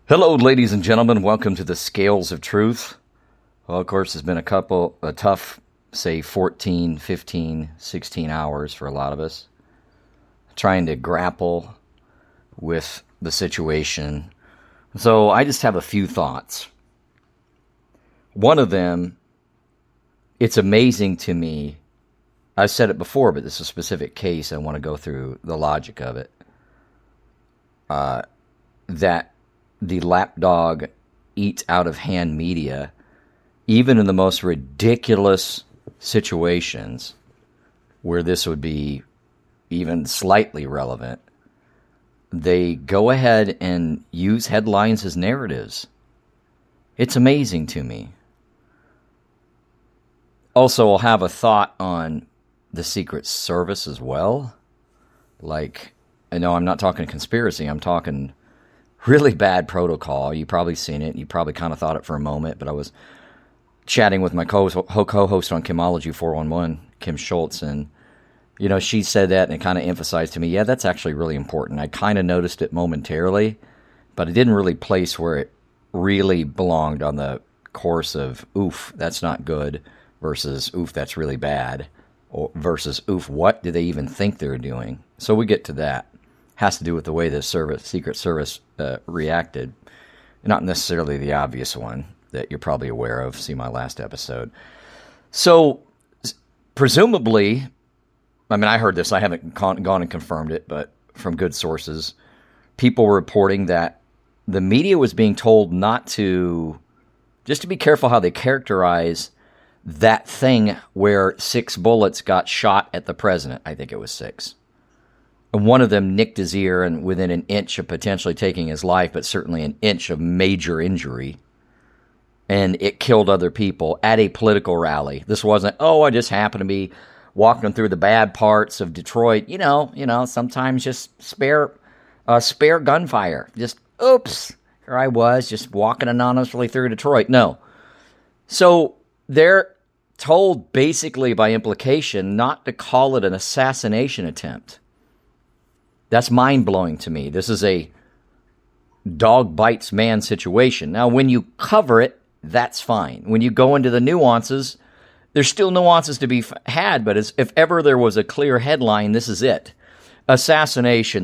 Hello, ladies and gentlemen. Welcome to the Scales of Truth. Well, of course, it's been a tough, say, 14, 15, 16 hours for a lot of us, trying to grapple with the situation. So I just have a few thoughts. One of them, it's amazing to me. I've said it before, but this is a specific case. I want to go through the logic of it. That the lapdog eats out of hand media, even in the most ridiculous situations where this would be even slightly relevant, they go ahead and use headlines as narratives. It's amazing to me. Also, I'll have a thought on the Secret Service as well. Like, I know I'm not talking conspiracy, I'm talking really bad protocol. You've probably seen it. You probably kind of thought it for a moment, but I was chatting with my co-host on Chemology 411, Kim Schultz, and, you know, she said that and it kind of emphasized to me, yeah, that's actually really important. I kind of noticed it momentarily, but it didn't really place where it really belonged on the course of, oof, that's not good, versus, oof, that's really bad, or versus, oof, what do they even think they're doing? So we get to that. Has to do with the way the Secret Service reacted. Not necessarily the obvious one that you're probably aware of. See my last episode. So, presumably, I mean, I heard this. I haven't gone and confirmed it, but from good sources, people were reporting that the media was being told not to, just to be careful how they characterize that thing where 6 bullets got shot at the president. I think it was 6. And one of them nicked his ear and within an inch of potentially taking his life, but certainly an inch of major injury. And it killed other people at a political rally. This wasn't, oh, I just happened to be walking through the bad parts of Detroit. You know, sometimes just spare gunfire. Just, oops, here I was just walking anonymously through Detroit. No. So they're told basically by implication not to call it an assassination attempt. That's mind-blowing to me. This is a dog bites man situation. Now, when you cover it, that's fine. When you go into the nuances, there's still nuances to be had, but if ever there was a clear headline, this is it. Assassination,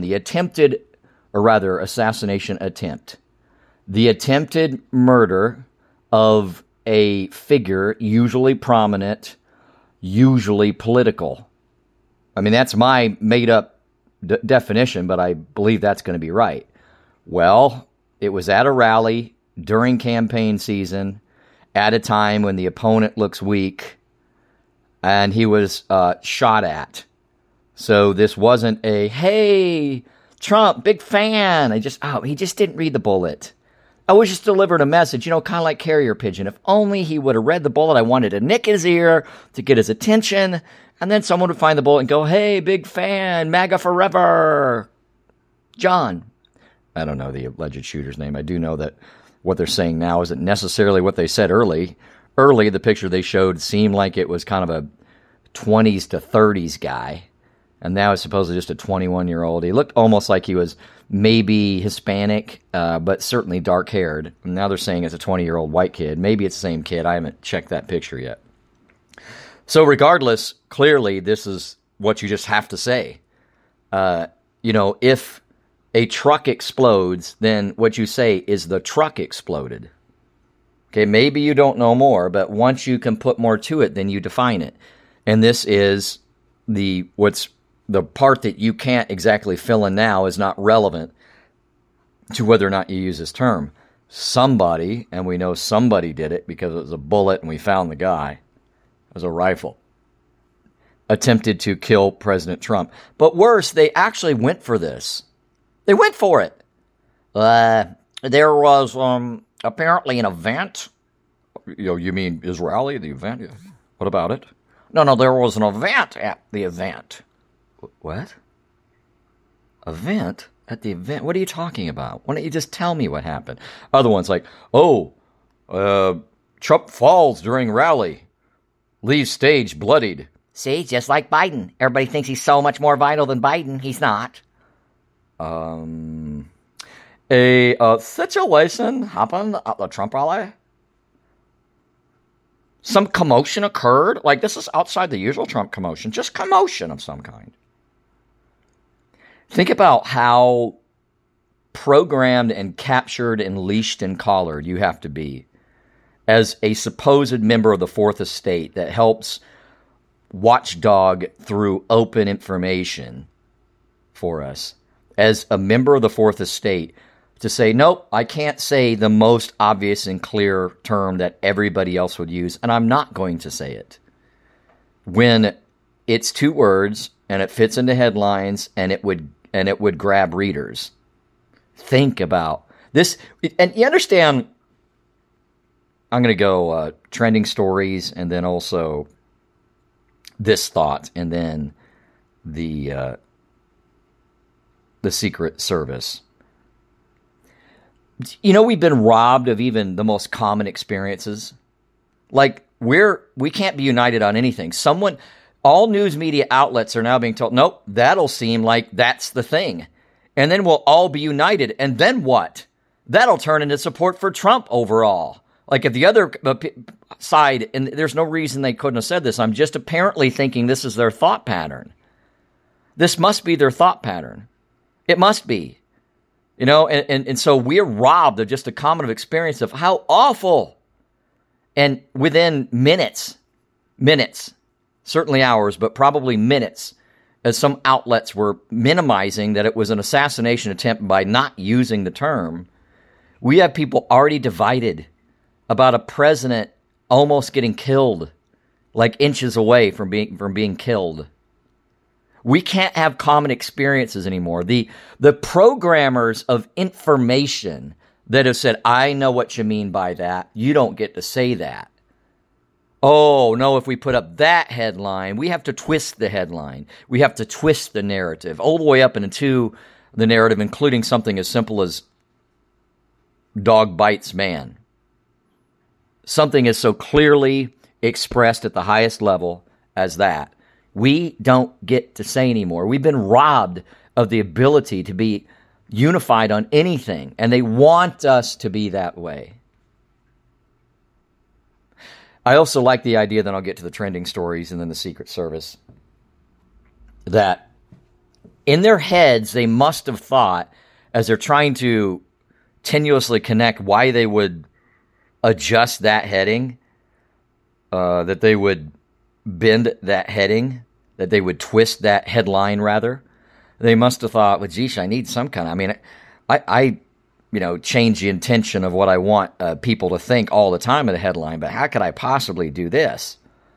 assassination attempt. The attempted murder of a figure, usually prominent, usually political. I mean, that's my made-up definition, but I believe that's going to be right. Well, it was at a rally during campaign season at a time when the opponent looks weak, and he was shot at. So this wasn't a, hey, Trump, big fan. He just didn't read the bullet. I was just delivered a message, kind of like carrier pigeon. If only he would have read the bullet, I wanted to nick his ear to get his attention. And then someone would find the bullet and go, hey, big fan, MAGA forever. John. I don't know the alleged shooter's name. I do know that what they're saying now isn't necessarily what they said early. Early, the picture they showed seemed like it was kind of a 20s to 30s guy. And now it's supposedly just a 21-year-old. He looked almost like he was maybe Hispanic, but certainly dark-haired. And now they're saying it's a 20-year-old white kid. Maybe it's the same kid. I haven't checked that picture yet. So regardless, clearly this is what you just have to say. If a truck explodes, then what you say is the truck exploded. Okay, maybe you don't know more, but once you can put more to it, then you define it. And this is the part that you can't exactly fill in now is not relevant to whether or not you use this term. Somebody, and we know somebody did it because it was a bullet and we found the guy. It was a rifle. Attempted to kill President Trump. But worse, they actually went for this. They went for it. There was apparently an event. You mean Israeli, the event? Yeah. What about it? No, there was an event at the event. What? Event? At the event? What are you talking about? Why don't you just tell me what happened? Other ones like, Trump falls during rally. Leaves stage bloodied. See, just like Biden. Everybody thinks he's so much more vital than Biden. He's not. A situation happened at the Trump rally. Some commotion occurred. Like, this is outside the usual Trump commotion. Just commotion of some kind. Think about how programmed and captured and leashed and collared you have to be as a supposed member of the Fourth Estate that helps watchdog through open information for us. As a member of the Fourth Estate, to say, nope, I can't say the most obvious and clear term that everybody else would use, and I'm not going to say it. When it's 2 words, and it fits into headlines, and it would grab readers. Think about this. And you understand, I'm going to go trending stories, and then also this thought, and then the Secret Service. You know, we've been robbed of even the most common experiences. Like, we can't be united on anything. All news media outlets are now being told, nope, that'll seem like that's the thing. And then we'll all be united. And then what? That'll turn into support for Trump overall. Like, if the other side, and there's no reason they couldn't have said this, I'm just apparently thinking this is their thought pattern. This must be their thought pattern. It must be. You know, and so we're robbed of just a common experience of how awful. And within minutes, certainly hours, but probably minutes, as some outlets were minimizing that it was an assassination attempt by not using the term, we have people already divided about a president almost getting killed, like inches away from being killed. We can't have common experiences anymore. The programmers of information that have said, I know what you mean by that. You don't get to say that. Oh, no, if we put up that headline, we have to twist the headline. We have to twist the narrative all the way up into the narrative, including something as simple as dog bites man. Something is so clearly expressed at the highest level as that. We don't get to say anymore. We've been robbed of the ability to be unified on anything, and they want us to be that way. I also like the idea, then I'll get to the trending stories and then the Secret Service, that in their heads they must have thought, as they're trying to tenuously connect why they would adjust that heading, that they would bend that heading, that they would twist that headline, rather. They must have thought, well, geez, I need some kind of, I change the intention of what I want people to think all the time in the headline, but how could I possibly do this?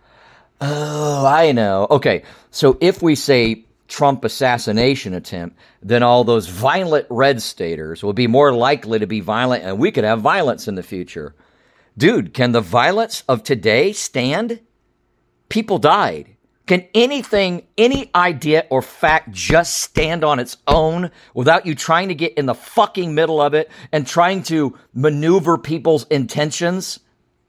Oh, I know. Okay, so if we say Trump assassination attempt, then all those violent red staters will be more likely to be violent, and we could have violence in the future. Dude, can the violence of today stand? People died. Can anything, any idea or fact just stand on its own without you trying to get in the fucking middle of it and trying to maneuver people's intentions?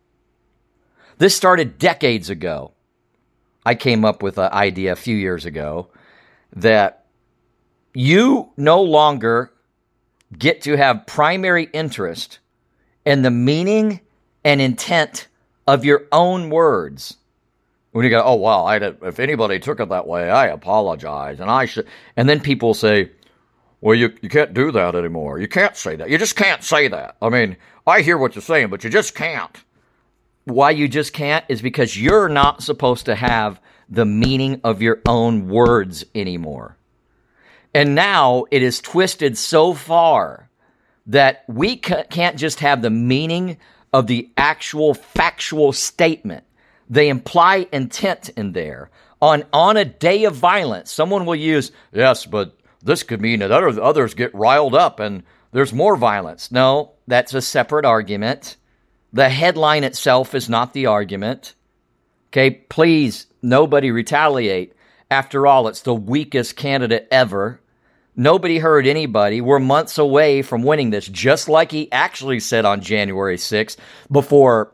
This started decades ago. I came up with an idea a few years ago that you no longer get to have primary interest in the meaning and intent of your own words. When you go, oh, well, if anybody took it that way, I apologize, and I should. And then people say, well, you can't do that anymore. You can't say that. You just can't say that. I mean, I hear what you're saying, but you just can't. Why you just can't is because you're not supposed to have the meaning of your own words anymore. And now it is twisted so far that we can't just have the meaning of the actual factual statement. They imply intent in there. On a day of violence, someone will use, yes, but this could mean that others get riled up and there's more violence. No, that's a separate argument. The headline itself is not the argument. Okay, please, nobody retaliate. After all, it's the weakest candidate ever. Nobody heard anybody. We're months away from winning this, just like he actually said on January 6th, before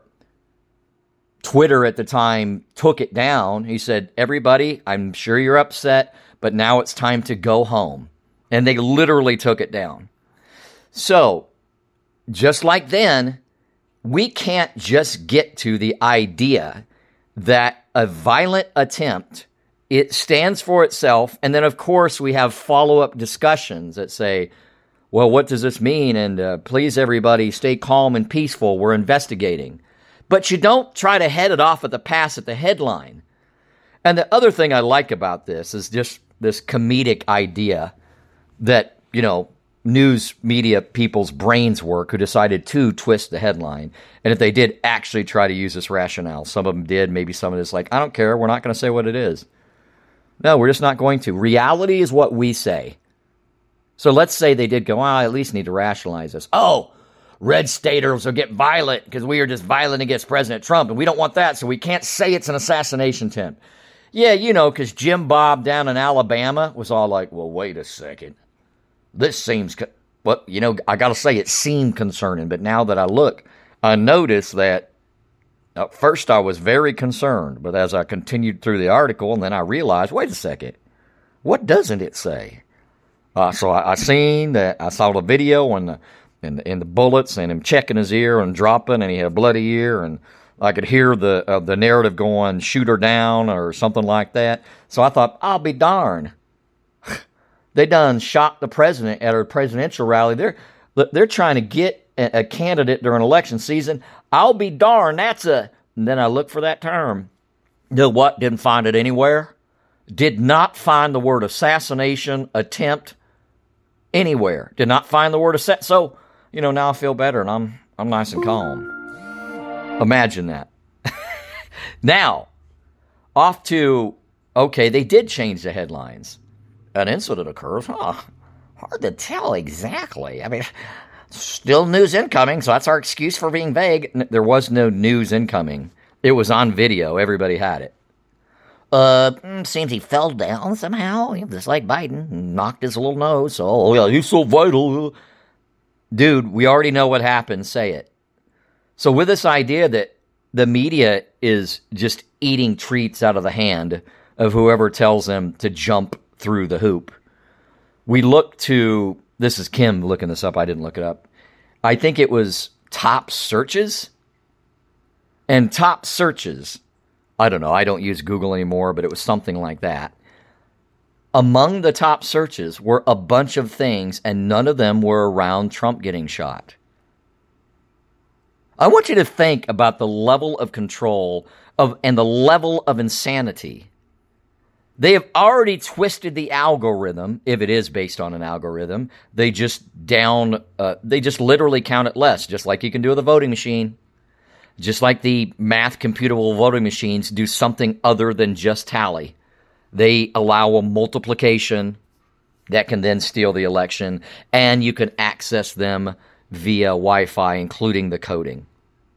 Twitter at the time took it down. He said, everybody, I'm sure you're upset, but now it's time to go home. And they literally took it down. So, just like then, we can't just get to the idea that a violent attempt, it stands for itself, and then of course we have follow-up discussions that say, well, what does this mean? And please everybody stay calm and peaceful, we're investigating. But you don't try to head it off at the pass at the headline. And the other thing I like about this is just this comedic idea that, news media people's brains work who decided to twist the headline. And if they did actually try to use this rationale, some of them did, maybe some of it's like, I don't care, we're not going to say what it is. No, we're just not going to. Reality is what we say. So let's say they did go, I at least need to rationalize this. Oh, red staters will get violent because we are just violent against President Trump, and we don't want that, so we can't say it's an assassination attempt. Yeah, because Jim Bob down in Alabama was all like, well, wait a second. This seems, I got to say it seemed concerning, but now that I look, I notice that at first I was very concerned, but as I continued through the article, and then I realized, wait a second, what doesn't it say? So I seen that, I saw the video and the bullets and him checking his ear and dropping, and he had a bloody ear, and I could hear the narrative going, shoot her down or something like that. So I thought, I'll be darned. They done shot the president at a presidential rally. They're trying to get a candidate during election season. I'll be darned. And then I looked for that term. You know what? Didn't find it anywhere. Did not find the word assassination attempt anywhere. Did not find the word So, now I feel better and I'm nice and calm. Imagine that. Now, off to, okay, they did change the headlines. An incident occurs. Hard to tell exactly. I mean, still news incoming, so that's our excuse for being vague. There was no news incoming. It was on video. Everybody had it. Seems he fell down somehow, just like Biden, knocked his little nose. So, oh yeah, he's so vital. Dude, we already know what happened. Say it. So with this idea that the media is just eating treats out of the hand of whoever tells them to jump through the hoop, we look to, this is Kim looking this up, I didn't look it up. I think it was top searches. And top searches, I don't know, I don't use Google anymore, but it was something like that. Among the top searches were a bunch of things, and none of them were around Trump getting shot. I want you to think about the level of control and the level of insanity. They have already twisted the algorithm, if it is based on an algorithm. They just literally count it less, just like you can do with a voting machine. Just like the math computable voting machines do something other than just tally. They allow a multiplication that can then steal the election, and you can access them via Wi-Fi, including the coding.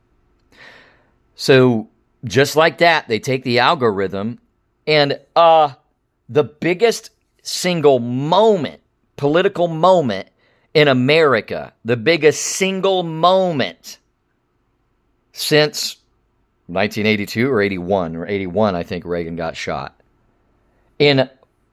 So just like that, they take the algorithm, and the biggest single moment, political moment in America, the biggest single moment since 1982 or 81, I think Reagan got shot. In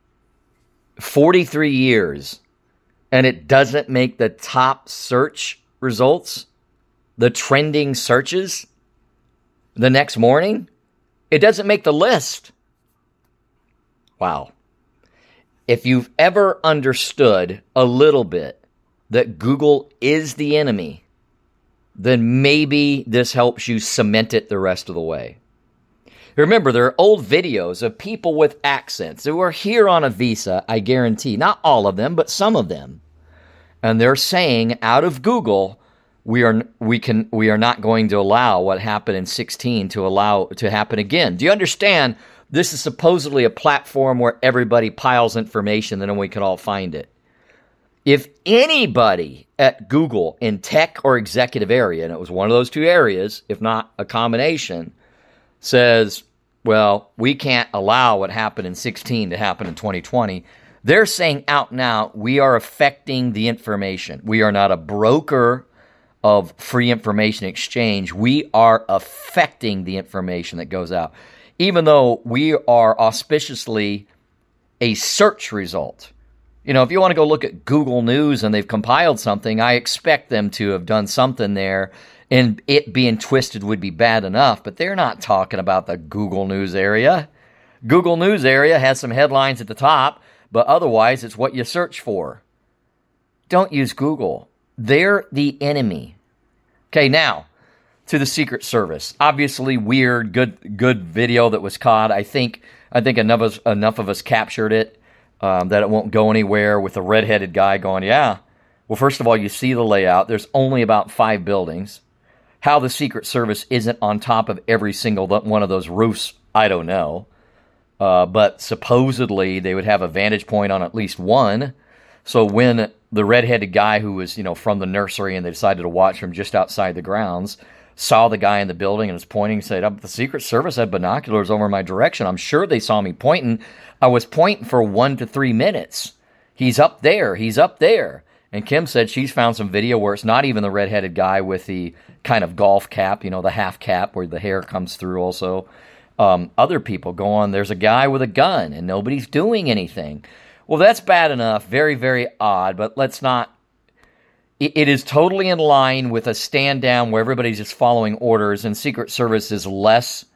43 years, and it doesn't make the top search results, the trending searches, the next morning, it doesn't make the list. Wow. If you've ever understood a little bit that Google is the enemy, then maybe this helps you cement it the rest of the way. Remember, there are old videos of people with accents who are here on a visa, I guarantee. Not all of them, but some of them. And they're saying out of Google, we are not going to allow what happened in 2016 to happen again. Do you understand? This is supposedly a platform where everybody piles information and then we can all find it. If anybody at Google in tech or executive area, and it was one of those two areas, if not a combination, says, well, we can't allow what happened in 2016 to happen in 2020, they're saying out now, we are affecting the information. We are not a broker of free information exchange. We are affecting the information that goes out. Even though we are auspiciously a search result, If you want to go look at Google News and they've compiled something, I expect them to have done something there, and it being twisted would be bad enough, but they're not talking about the Google News area. Google News area has some headlines at the top, but otherwise it's what you search for. Don't use Google. They're the enemy. Okay, now, to the Secret Service. Obviously weird, good video that was caught. I think enough of us captured it. That it won't go anywhere, with the redheaded guy going, yeah. Well, first of all, you see the layout. There's only about 5 buildings. How the Secret Service isn't on top of every single one of those roofs, I don't know. But supposedly they would have a vantage point on at least one. So when the redheaded guy who was, from the nursery, and they decided to watch from just outside the grounds, saw the guy in the building and was pointing, said, the Secret Service had binoculars over my direction. I'm sure they saw me pointing. I was pointing for 1 to 3 minutes. He's up there. He's up there. And Kim said she's found some video where it's not even the redheaded guy with the kind of golf cap, the half cap where the hair comes through also. Other people go on, there's a guy with a gun and nobody's doing anything. Well, that's bad enough. Very, very odd, but let's not. It is totally in line with a stand down where everybody's just following orders, and Secret Service is less,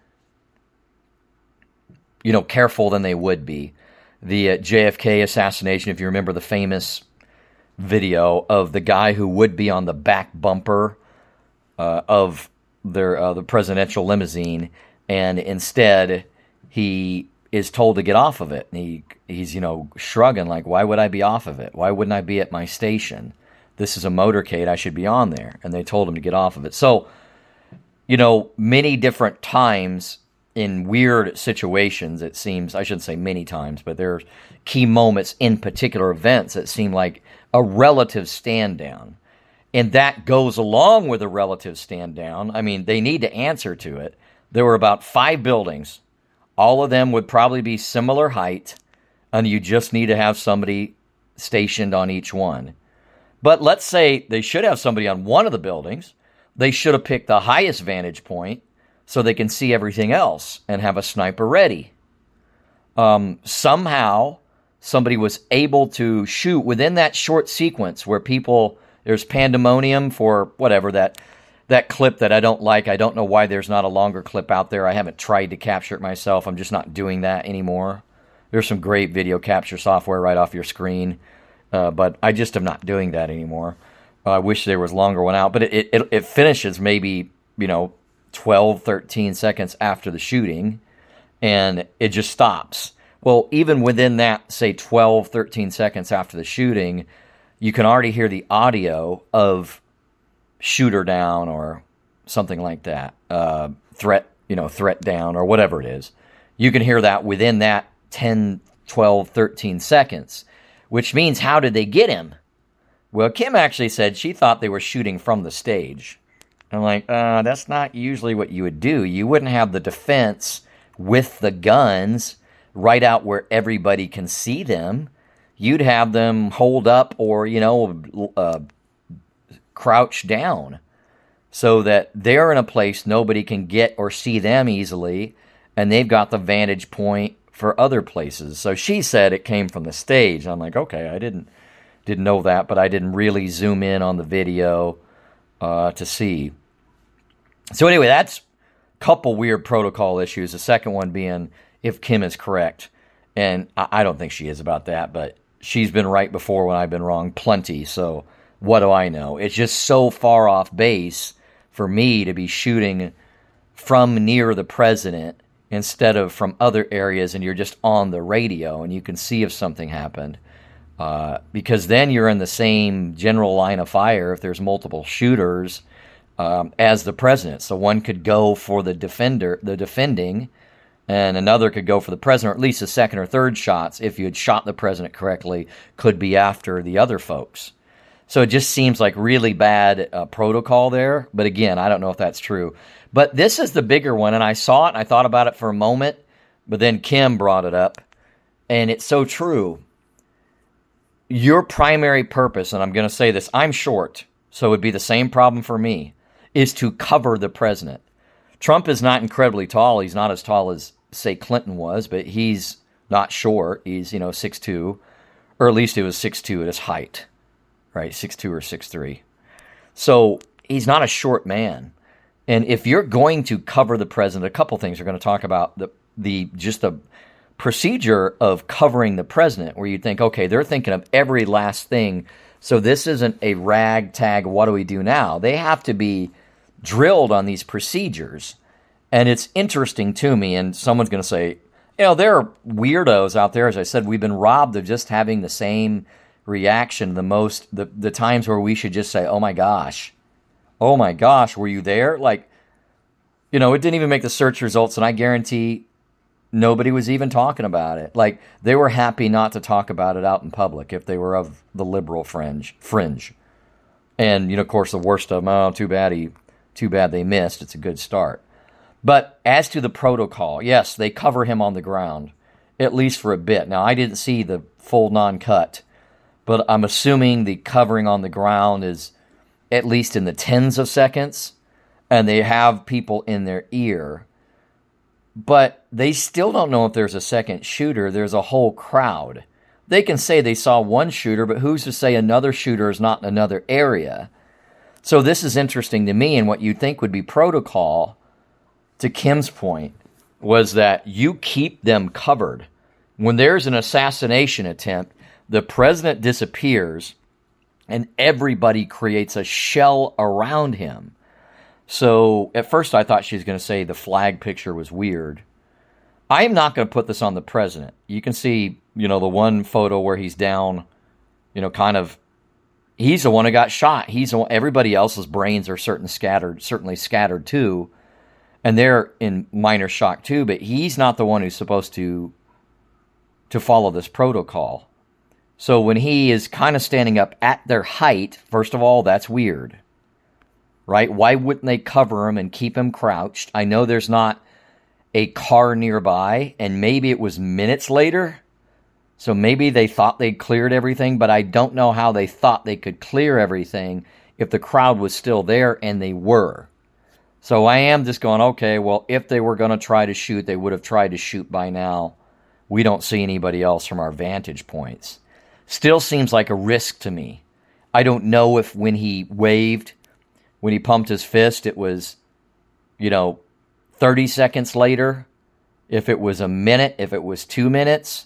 careful than they would be. The JFK assassination, if you remember the famous video of the guy who would be on the back bumper of the presidential limousine, and instead he is told to get off of it. And he's shrugging like, why would I be off of it? Why wouldn't I be at my station? This is a motorcade. I should be on there. And they told him to get off of it. So, many different times in weird situations, it seems, I shouldn't say many times, but there are key moments in particular events that seem like a relative stand down. And that goes along with a relative stand down. I mean, they need to answer to it. There were about 5 buildings. All of them would probably be similar height, and you just need to have somebody stationed on each one. But let's say they should have somebody on one of the buildings. They should have picked the highest vantage point so they can see everything else and have a sniper ready. Somehow, somebody was able to shoot within that short sequence where there's pandemonium for whatever, that clip that I don't like. I don't know why there's not a longer clip out there. I haven't tried to capture it myself. I'm just not doing that anymore. There's some great video capture software right off your screen. But I just am not doing that anymore. I wish there was a longer one out. But it finishes maybe, 12, 13 seconds after the shooting. And it just stops. Well, even within that, say, 12, 13 seconds after the shooting, you can already hear the audio of shooter down or something like that. Threat down or whatever it is. You can hear that within that 10, 12, 13 seconds. Which means, how did they get him? Well, Kim actually said she thought they were shooting from the stage. I'm like, that's not usually what you would do. You wouldn't have the defense with the guns right out where everybody can see them. You'd have them hold up or, crouch down so that they're in a place nobody can get or see them easily, and they've got the vantage point for other places. So she said it came from the stage. I'm like, okay, I didn't know that, but I didn't really zoom in on the video to see. So anyway, that's a couple weird protocol issues. The second one being if Kim is correct, and I don't think she is about that, but she's been right before when I've been wrong plenty. So what do I know? It's just so far off base for me to be shooting from near the president instead of from other areas, and you're just on the radio and you can see if something happened. Because then you're in the same general line of fire if there's multiple shooters as the president. So one could go for the defending, and another could go for the president, or at least the second or third shots, if you had shot the president correctly, could be after the other folks. So it just seems like really bad protocol there. But again, I don't know if that's true. But this is the bigger one, and I saw it, and I thought about it for a moment, but then Kim brought it up, and it's so true. Your primary purpose, and I'm going to say this, I'm short, so it would be the same problem for me, is to cover the president. Trump is not incredibly tall. He's not as tall as, say, Clinton was, but he's not short. He's, 6'2", or at least he was 6'2" at his height, right? 6'2" or 6'3". So he's not a short man. And if you're going to cover the president, a couple things we're going to talk about, the procedure of covering the president, where you think, okay, they're thinking of every last thing. So this isn't a ragtag, what do we do now? They have to be drilled on these procedures. And it's interesting to me, and someone's going to say, there are weirdos out there. As I said, we've been robbed of just having the same reaction the times where we should just say, oh my gosh, were you there? Like, it didn't even make the search results, and I guarantee nobody was even talking about it. Like, they were happy not to talk about it out in public if they were of the liberal fringe. And, of course, the worst of them, too bad they missed. It's a good start. But as to the protocol, yes, they cover him on the ground, at least for a bit. Now, I didn't see the full non-cut, but I'm assuming the covering on the ground is at least in the tens of seconds, and they have people in their ear. But they still don't know if there's a second shooter. There's a whole crowd. They can say they saw one shooter, but who's to say another shooter is not in another area? So this is interesting to me, and what you'd think would be protocol, to Kim's point, was that you keep them covered. When there's an assassination attempt, the president disappears, and everybody creates a shell around him. So at first I thought she was going to say the flag picture was weird. I am not going to put this on the president. You can see, the one photo where he's down, he's the one who got shot. Everybody else's brains are certainly scattered too. And they're in minor shock too, but he's not the one who's supposed to follow this protocol. So when he is kind of standing up at their height, first of all, that's weird, right? Why wouldn't they cover him and keep him crouched? I know there's not a car nearby, and maybe it was minutes later, so maybe they thought they'd cleared everything, but I don't know how they thought they could clear everything if the crowd was still there, and they were. So I am just going, okay, well, if they were going to try to shoot, they would have tried to shoot by now. We don't see anybody else from our vantage points. Still seems like a risk to me. I don't know if when he waved, when he pumped his fist, it was, 30 seconds later, if it was a minute, if it was 2 minutes.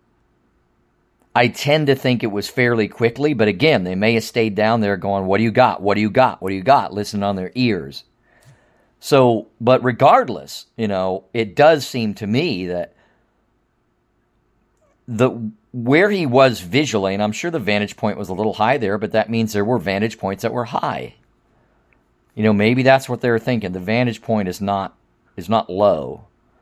I tend to think it was fairly quickly, but again, they may have stayed down there going, what do you got? What do you got? What do you got? Listening on their ears. So, but regardless, it does seem to me that where he was visually, and I'm sure the vantage point was a little high there, but that means there were vantage points that were high. Maybe that's what they were thinking. The vantage point is not low.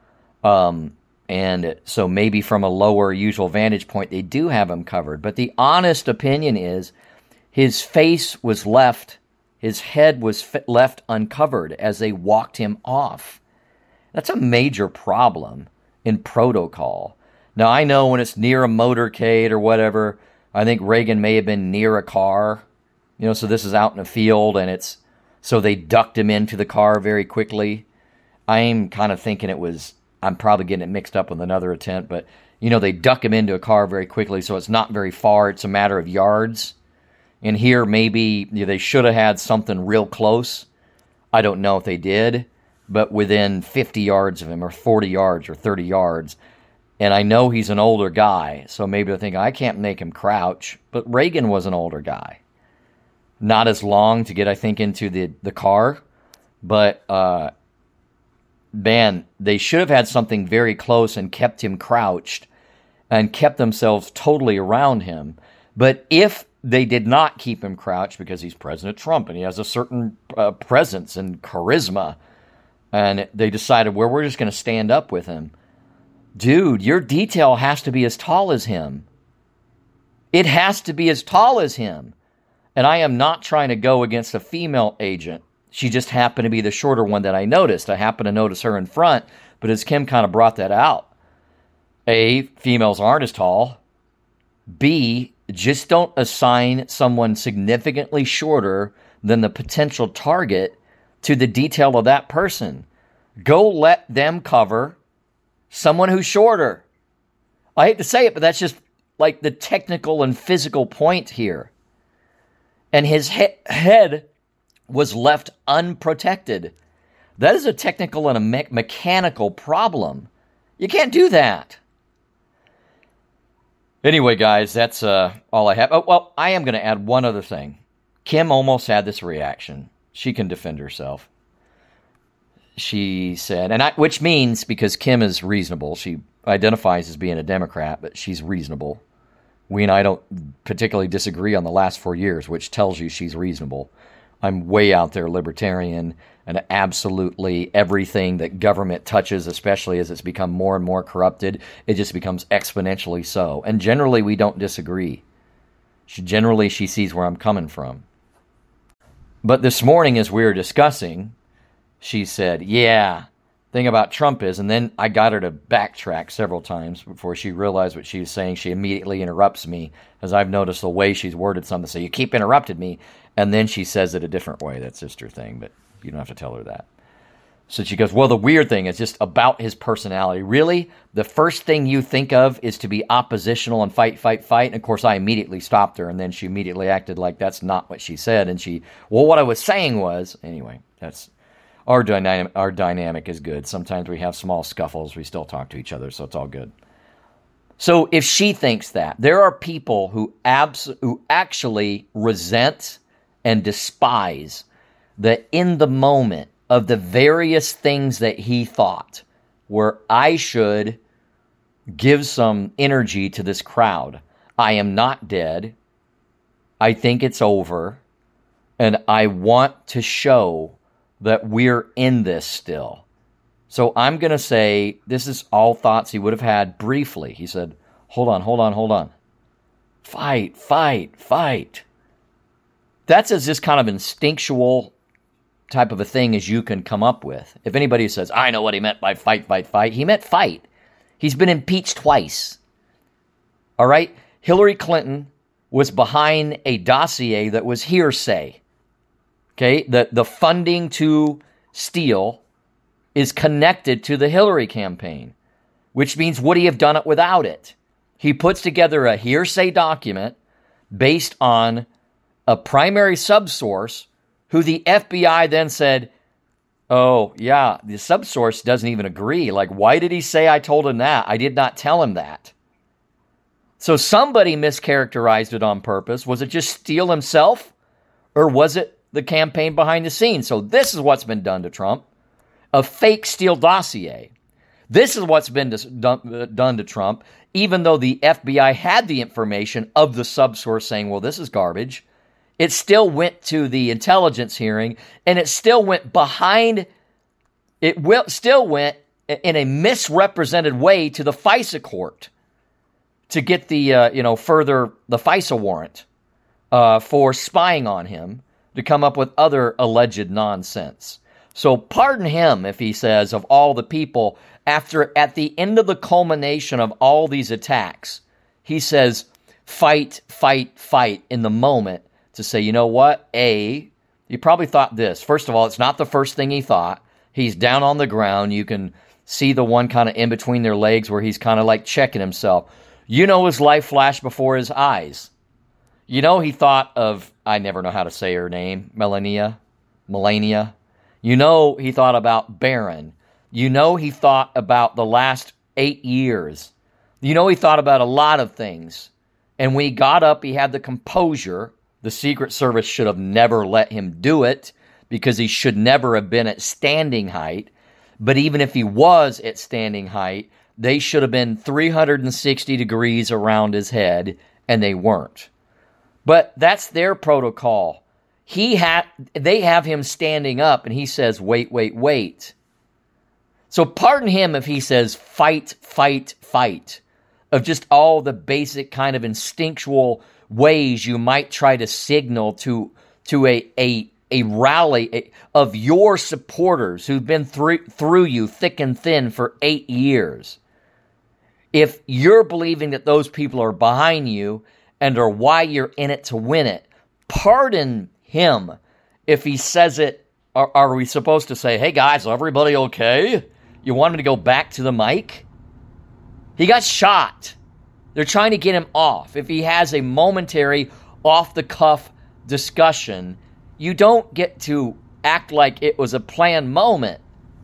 And so maybe from a lower usual vantage point, they do have him covered. But the honest opinion is his face was left, his head was left uncovered as they walked him off. That's a major problem in protocol. Now, I know when it's near a motorcade or whatever, I think Reagan may have been near a car, so this is out in a field, and so they ducked him into the car very quickly. I'm kind of thinking I'm probably getting it mixed up with another attempt, but, they duck him into a car very quickly, so it's not very far. It's a matter of yards. And here, maybe they should have had something real close. I don't know if they did, but within 50 yards of him, or 40 yards, or 30 yards. And I know he's an older guy, so maybe they're thinking, I can't make him crouch. But Reagan was an older guy. Not as long to get, I think, into the car. But, man, they should have had something very close and kept him crouched and kept themselves totally around him. But if they did not keep him crouched because he's President Trump and he has a certain presence and charisma, and they decided, well, we're just going to stand up with him. Dude, your detail has to be as tall as him. It has to be as tall as him. And I am not trying to go against a female agent. She just happened to be the shorter one that I noticed. I happened to notice her in front, but as Kim kind of brought that out, A, females aren't as tall. B, just don't assign someone significantly shorter than the potential target to the detail of that person. Go let them cover someone who's shorter. I hate to say it, but that's just like the technical and physical point here. And his head was left unprotected. That is a technical and a mechanical problem. You can't do that. Anyway, guys, that's all I have. Oh, well, I am going to add one other thing. Kim almost had this reaction. She can defend herself. She said, which means, because Kim is reasonable, she identifies as being a Democrat, but she's reasonable. We and I don't particularly disagree on the last 4 years, which tells you she's reasonable. I'm way out there libertarian, and absolutely everything that government touches, especially as it's become more and more corrupted, it just becomes exponentially so. And generally, we don't disagree. She sees where I'm coming from. But this morning, as we were discussing, she said, yeah, thing about Trump is, and then I got her to backtrack several times before she realized what she was saying. She immediately interrupts me, as I've noticed the way she's worded something. So you keep interrupting me, and then she says it a different way. That's just her thing, but you don't have to tell her that. So she goes, well, the weird thing is just about his personality. Really? The first thing you think of is to be oppositional and fight, fight, fight? And of course, I immediately stopped her, and then she immediately acted like that's not what she said. And what I was saying was, anyway, that's our dynamic is good. Sometimes we have small scuffles. We still talk to each other, so it's all good. So if she thinks that, there are people who actually resent and despise that in the moment of the various things that he thought where I should give some energy to this crowd. I am not dead. I think it's over. And I want to show that we're in this still. So I'm going to say this is all thoughts he would have had briefly. He said, hold on. Fight, fight, fight. That's as just kind of instinctual type of a thing as you can come up with. If anybody says, I know what he meant by fight, fight, fight, he meant fight. He's been impeached twice. All right? Hillary Clinton was behind a dossier that was hearsay. Okay? The funding to steal is connected to the Hillary campaign, which means would he have done it without it? He puts together a hearsay document based on a primary subsource who the FBI then said, oh, yeah, the subsource doesn't even agree. Like, why did he say I told him that? I did not tell him that. So somebody mischaracterized it on purpose. Was it just Steele himself? Or was it the campaign behind the scenes? So this is what's been done to Trump. A fake Steele dossier. This is what's been done to Trump, even though the FBI had the information of the subsource saying, well, this is garbage. It still went to the intelligence hearing, and it still went still went in a misrepresented way to the FISA court to get the, the FISA warrant for spying on him to come up with other alleged nonsense. So pardon him if he says of all the people, at the end of the culmination of all these attacks, he says, fight, fight, fight in the moment to say, you know what? He probably thought this. First of all, it's not the first thing he thought. He's down on the ground. You can see the one kind of in between their legs where he's kind of like checking himself. You know, his life flashed before his eyes. You know, he thought of, I never know how to say her name, Melania. You know, he thought about Barron. You know, he thought about the last 8 years. You know, he thought about a lot of things. And when he got up, he had the composure. The Secret Service should have never let him do it because he should never have been at standing height. But even if he was at standing height, they should have been 360 degrees around his head, and they weren't. But that's their protocol. They have him standing up, and he says, wait. So pardon him if he says fight, fight, fight, of just all the basic kind of instinctual ways you might try to signal to a rally of your supporters who've been through you thick and thin for 8 years. If you're believing that those people are behind you and are why you're in it to win it, pardon him if he says it. Are we supposed to say, hey guys, everybody okay? You want him to go back to the mic? He got shot. They're trying to get him off. If he has a momentary, off-the-cuff discussion, you don't get to act like it was a planned moment.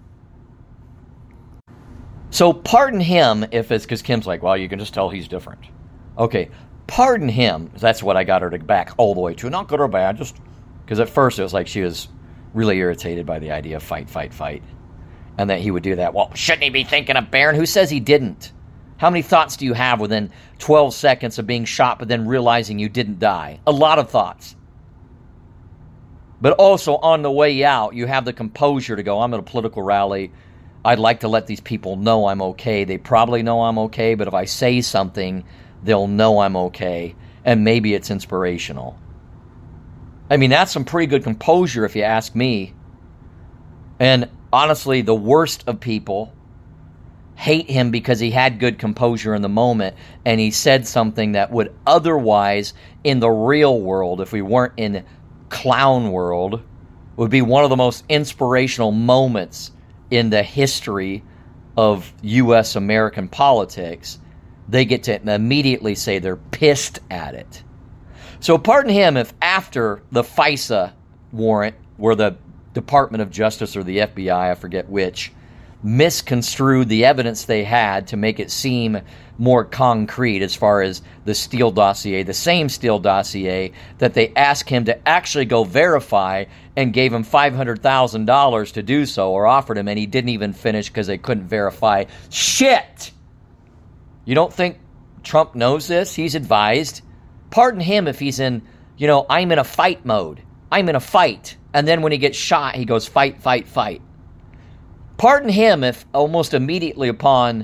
So pardon him if it's because Kim's like, well, you can just tell he's different. Okay, pardon him. That's what I got her to back all the way to. Not good or bad, just because at first it was like she was really irritated by the idea of fight. And that he would do that. Well, shouldn't he be thinking of Barron? Who says he didn't? How many thoughts do you have within 12 seconds of being shot but then realizing you didn't die? A lot of thoughts. But also on the way out, you have the composure to go, I'm at a political rally. I'd like to let these people know I'm okay. They probably know I'm okay, but if I say something, they'll know I'm okay. And maybe it's inspirational. I mean, that's some pretty good composure if you ask me. And honestly, the worst of people hate him because he had good composure in the moment and he said something that would otherwise, in the real world, if we weren't in clown world, would be one of the most inspirational moments in the history of U.S. American politics. They get to immediately say they're pissed at it. So pardon him if after the FISA warrant, where the Department of Justice or the FBI, I forget which, misconstrued the evidence they had to make it seem more concrete as far as the Steele dossier, the same Steele dossier that they asked him to actually go verify and gave him $500,000 to do so, or offered him, and he didn't even finish because they couldn't verify shit. You don't think Trump knows this? He's advised. Pardon him if he's in, I'm in a fight mode. I'm in a fight. And then when he gets shot, he goes, fight. Pardon him if almost immediately upon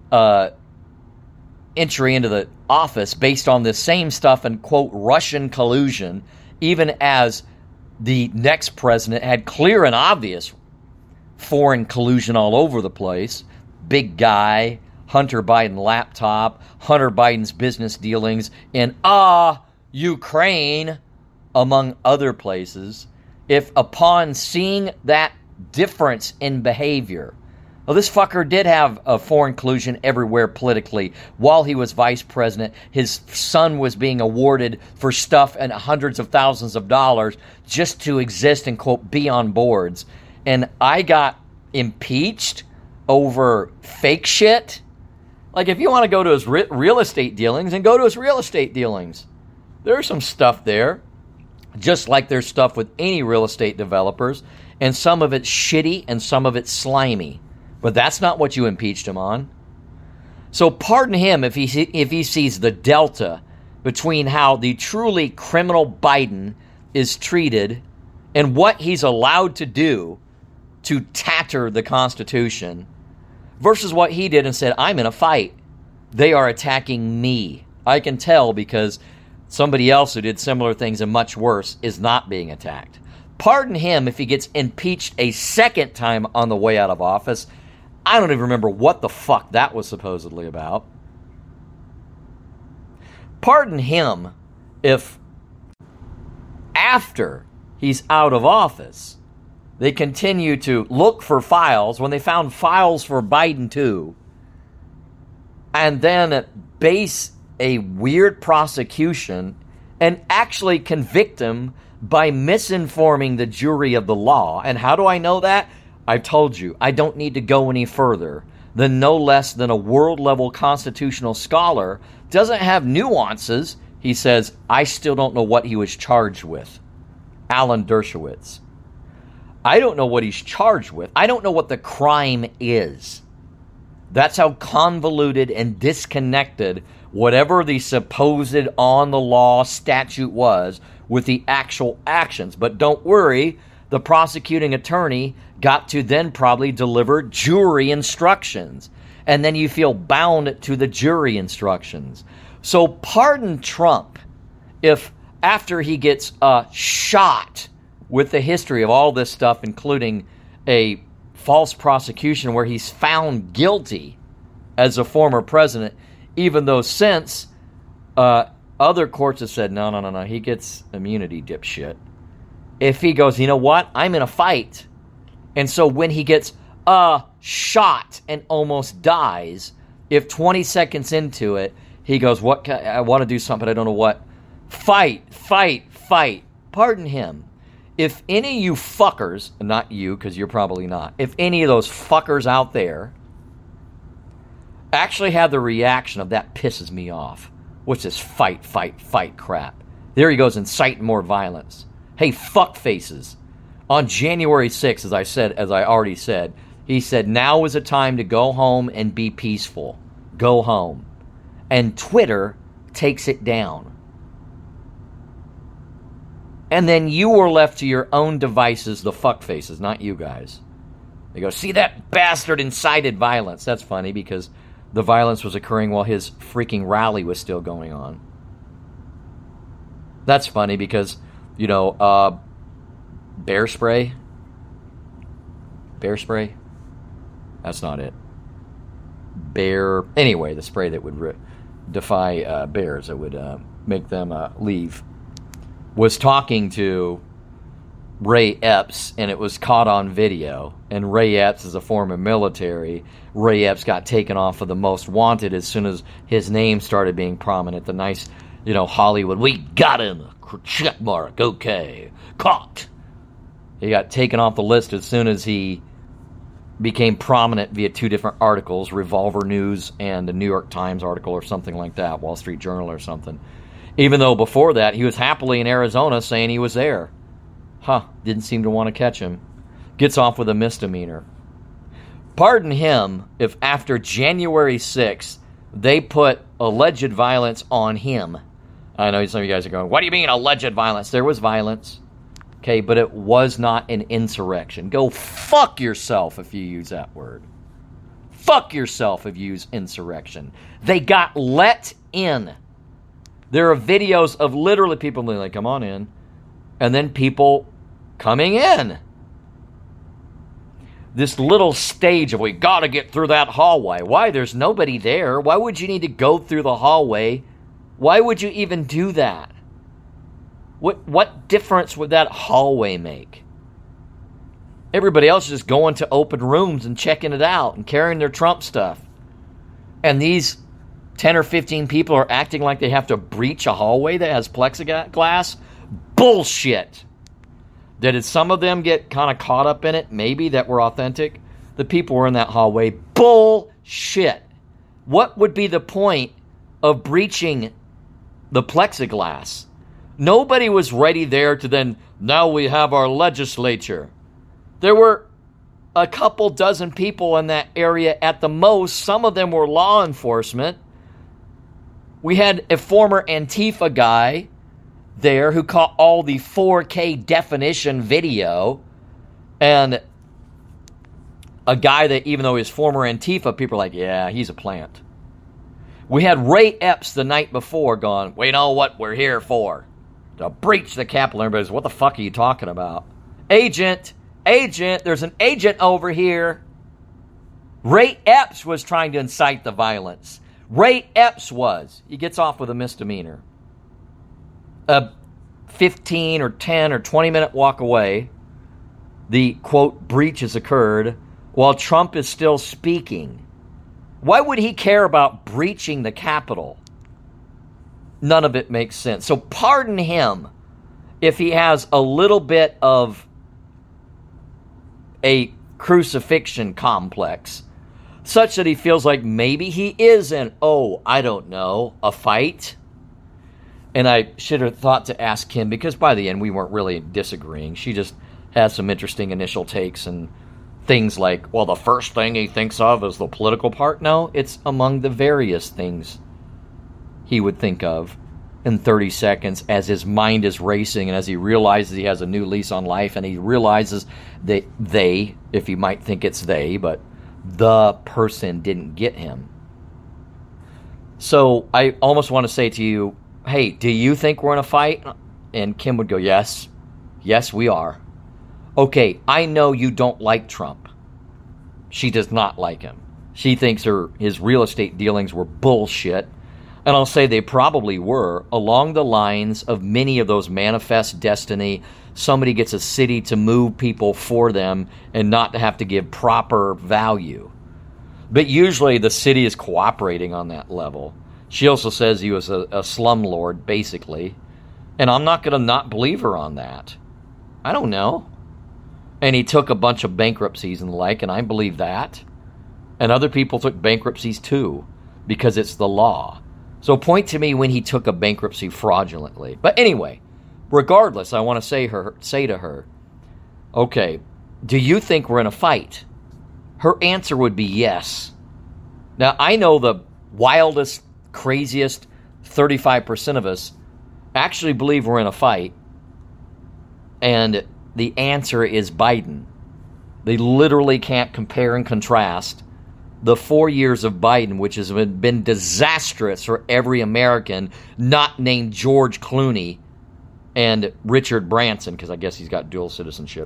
entry into the office, based on this same stuff and, quote, Russian collusion, even as the next president had clear and obvious foreign collusion all over the place, big guy, Hunter Biden laptop, Hunter Biden's business dealings in Ukraine, among other places, if upon seeing that difference in behavior, well, this fucker did have a foreign collusion everywhere politically. While he was vice president, his son was being awarded for stuff and hundreds of thousands of dollars just to exist and, quote, be on boards. And I got impeached over fake shit. Like, if you want to go to his real estate dealings, then go to his real estate dealings. There's some stuff there, just like there's stuff with any real estate developers, and some of it's shitty and some of it's slimy. But that's not what you impeached him on. So pardon him if he sees the delta between how the truly criminal Biden is treated and what he's allowed to do to tatter the Constitution versus what he did and said, I'm in a fight. They are attacking me. I can tell because somebody else who did similar things and much worse is not being attacked. Pardon him if he gets impeached a second time on the way out of office. I don't even remember what the fuck that was supposedly about. Pardon him if after he's out of office, they continue to look for files when they found files for Biden too, and then base a weird prosecution and actually convict him by misinforming the jury of the law. And how do I know that? I've told you, I don't need to go any further than no less than a world-level constitutional scholar doesn't have nuances. He says, I still don't know what he was charged with. Alan Dershowitz. I don't know what he's charged with. I don't know what the crime is. That's how convoluted and disconnected whatever the supposed on-the-law statute was with the actual actions. But don't worry, the prosecuting attorney got to then probably deliver jury instructions. And then you feel bound to the jury instructions. So pardon Trump if after he gets shot with the history of all this stuff, including a false prosecution where he's found guilty as a former president, even though since other courts have said, no, he gets immunity, dipshit. If he goes, you know what, I'm in a fight. And so when he gets shot and almost dies, if 20 seconds into it, He goes, I want to do something, I don't know what. Fight, fight, fight. Pardon him. If any of you fuckers, not you, because you're probably not, if any of those fuckers out there actually have the reaction of that pisses me off, what's this fight, fight, fight crap? There he goes, inciting more violence. Hey, fuck faces. On January 6th, as I already said, he said, now is a time to go home and be peaceful. Go home. And Twitter takes it down. And then you were left to your own devices, the fuck faces, not you guys. They go, see, that bastard incited violence. That's funny because the violence was occurring while his freaking rally was still going on. That's funny because, bear spray? Bear spray? That's not it. Anyway, the spray that would defy bears, that would make them leave, was talking to Ray Epps, and it was caught on video. And Ray Epps is a former military. Ray Epps got taken off of the most wanted as soon as his name started being prominent. The nice, Hollywood, we got him, check mark, okay, caught. He got taken off the list as soon as he became prominent via 2 different articles, Revolver News and the New York Times article or something like that, Wall Street Journal or something. Even though before that, he was happily in Arizona saying he was there. Didn't seem to want to catch him. Gets off with a misdemeanor. Pardon him if after January 6th, they put alleged violence on him. I know some of you guys are going, what do you mean alleged violence? There was violence. Okay, but it was not an insurrection. Go fuck yourself if you use that word. Fuck yourself if you use insurrection. They got let in. There are videos of literally people being like, come on in. And then people coming in. This little stage of, we got to get through that hallway. Why? There's nobody there. Why would you need to go through the hallway? Why would you even do that? What difference would that hallway make? Everybody else is just going to open rooms and checking it out and carrying their Trump stuff. And these 10 or 15 people are acting like they have to breach a hallway that has plexiglass? Bullshit. Did some of them get kind of caught up in it? Maybe that were authentic. The people were in that hallway. Bullshit. What would be the point of breaching the plexiglass? Nobody was ready there to then, now we have our legislature. There were a couple dozen people in that area at the most. Some of them were law enforcement. We had a former Antifa guy there who caught all the 4K definition video. And a guy that, even though he's former Antifa, people are like, yeah, he's a plant. We had Ray Epps the night before going, we know what we're here for. To breach the Capitol. Everybody's, what the fuck are you talking about? Agent, there's an agent over here. Ray Epps was trying to incite the violence. Ray Epps was. He gets off with a misdemeanor. A 15 or 10 or 20 minute walk away, the, quote, breach has occurred while Trump is still speaking. Why would he care about breaching the Capitol? None of it makes sense. So pardon him if he has a little bit of a crucifixion complex, such that he feels like maybe he is in, I don't know, a fight. And I should have thought to ask Kim, because by the end we weren't really disagreeing. She just has some interesting initial takes and things like, well, the first thing he thinks of is the political part. No, it's among the various things he would think of in 30 seconds as his mind is racing and as he realizes he has a new lease on life and he realizes that they, if you might think it's they, but the person didn't get him. So I almost want to say to you, hey, do you think we're in a fight? And Kim would go, yes. Yes, we are. Okay, I know you don't like Trump. She does not like him. She thinks his real estate dealings were bullshit. And I'll say they probably were, along the lines of many of those manifest destiny. Somebody gets a city to move people for them and not to have to give proper value. But usually the city is cooperating on that level. She also says he was a slumlord, basically. And I'm not going to not believe her on that. I don't know. And he took a bunch of bankruptcies and the like, and I believe that. And other people took bankruptcies too, because it's the law. So point to me when he took a bankruptcy fraudulently. But anyway, regardless, I want to say to her, okay, do you think we're in a fight? Her answer would be yes. Now, I know the wildest, craziest 35% of us actually believe we're in a fight. And the answer is Biden. They literally can't compare and contrast the 4 years of Biden, which has been disastrous for every American not named George Clooney and Richard Branson, because I guess he's got dual citizenship.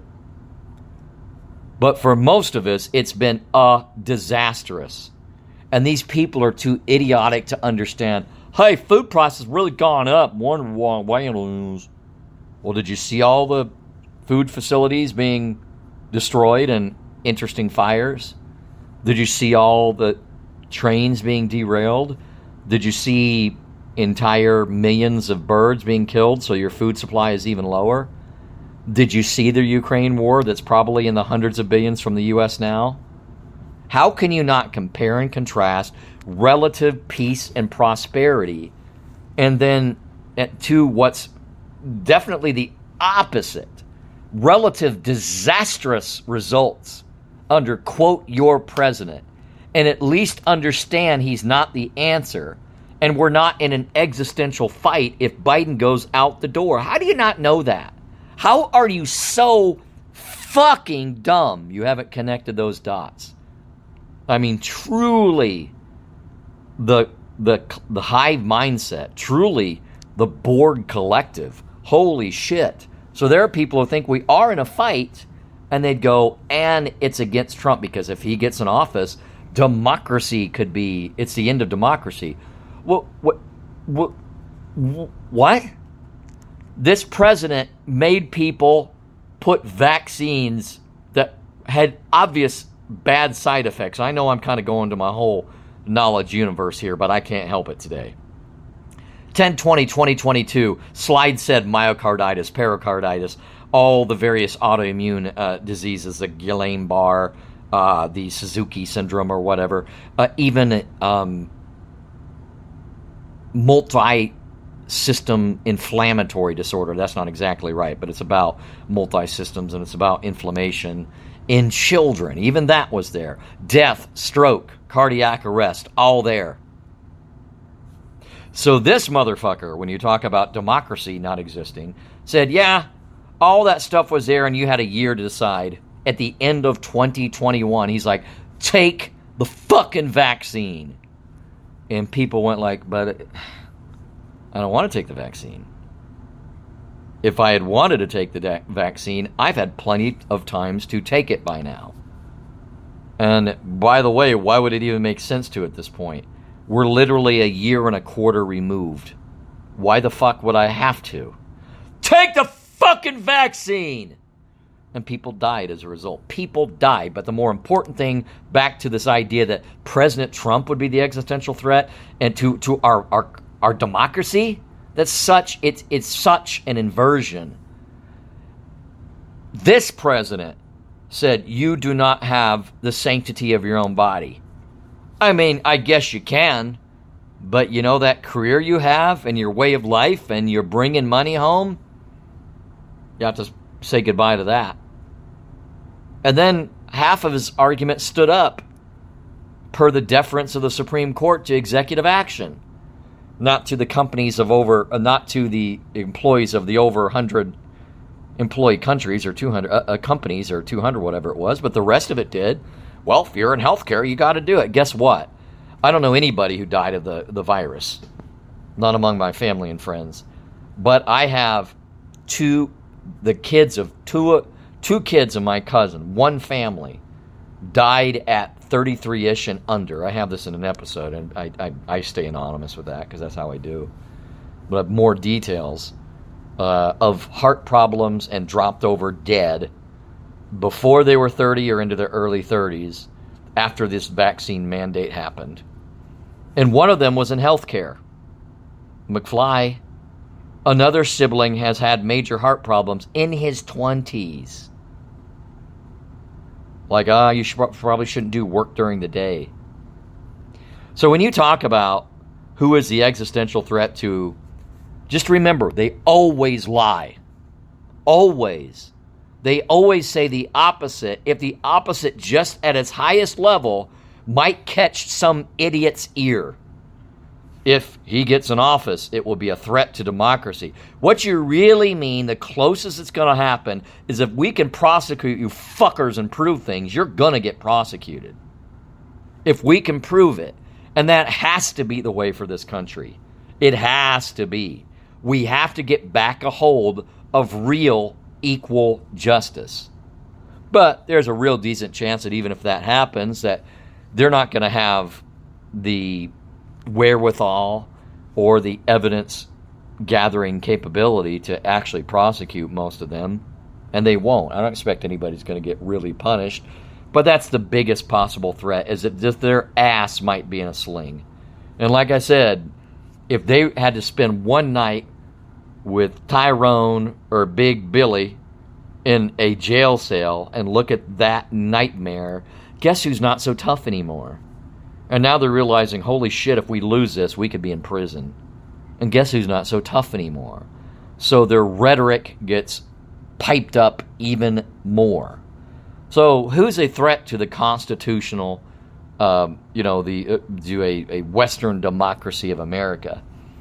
But for most of us, it's been disastrous. And these people are too idiotic to understand, hey, food prices really gone up. Wonder why you lose. Well, did you see all the food facilities being destroyed and interesting fires? Did you see all the trains being derailed? Did you see entire millions of birds being killed so your food supply is even lower? Did you see the Ukraine war that's probably in the hundreds of billions from the U.S. now? How can you not compare and contrast relative peace and prosperity and then to what's definitely the opposite, relative disastrous results under, quote, your president, and at least understand he's not the answer, and we're not in an existential fight if Biden goes out the door? How do you not know that? How are you so fucking dumb you haven't connected those dots? I mean, truly, the hive mindset, truly the Borg collective. Holy shit. So there are people who think we are in a fight, and they'd go, and it's against Trump, because if he gets in office, democracy could be, it's the end of democracy. What? This president made people put vaccines that had obvious bad side effects. I know I'm kind of going to my whole knowledge universe here, but I can't help it today. 10/20/2022, slide said myocarditis, pericarditis, all the various autoimmune diseases, the Guillain-Barré, the Suzuki syndrome or whatever, even multi-system inflammatory disorder. That's not exactly right, but it's about multi-systems and it's about inflammation in children. Even that was there. Death, stroke, cardiac arrest, all there. So this motherfucker, when you talk about democracy not existing, said, yeah, all that stuff was there and you had a year to decide. At the end of 2021, he's like, take the fucking vaccine. And people went like, but I don't want to take the vaccine. If I had wanted to take the vaccine, I've had plenty of times to take it by now. And by the way, why would it even make sense to at this point? We're literally a year and a quarter removed. Why the fuck would I have to? Take the fucking vaccine! And people died as a result. People died. But the more important thing, back to this idea that President Trump would be the existential threat and to our democracy, it's such an inversion. This president said, you do not have the sanctity of your own body. I mean, I guess you can, but you know that career you have and your way of life and you're bringing money home? You have to say goodbye to that. And then half of his argument stood up per the deference of the Supreme Court to executive action, not to the companies of not to the employees of the over 100 employee countries or 200 companies or 200, whatever it was, but the rest of it did. Well, if you're in healthcare, you got to do it. Guess what? I don't know anybody who died of the virus, not among my family and friends, but I have two kids of my cousin, one family, died at 33-ish and under. I have this in an episode, and I stay anonymous with that because that's how I do. But more details of heart problems and dropped over dead before they were 30 or into their early 30s after this vaccine mandate happened. And one of them was in healthcare. McFly, another sibling, has had major heart problems in his 20s. Like, you probably shouldn't do work during the day. So when you talk about who is the existential threat to, just remember, they always lie. Always. They always say the opposite, if the opposite just at its highest level might catch some idiot's ear. If he gets in office, it will be a threat to democracy. What you really mean, the closest it's going to happen, is if we can prosecute you fuckers and prove things, you're going to get prosecuted. If we can prove it. And that has to be the way for this country. It has to be. We have to get back a hold of real equal justice. But there's a real decent chance that even if that happens, that they're not going to have the wherewithal or the evidence gathering capability to actually prosecute most of them. And they won't. I don't expect anybody's going to get really punished. But that's the biggest possible threat, is that just their ass might be in a sling. And like I said, if they had to spend one night with Tyrone or Big Billy in a jail cell and look at that nightmare, guess who's not so tough anymore? And now they're realizing, holy shit, if we lose this, we could be in prison. And guess who's not so tough anymore? So their rhetoric gets piped up even more. So who's a threat to the constitutional, to a Western democracy of America?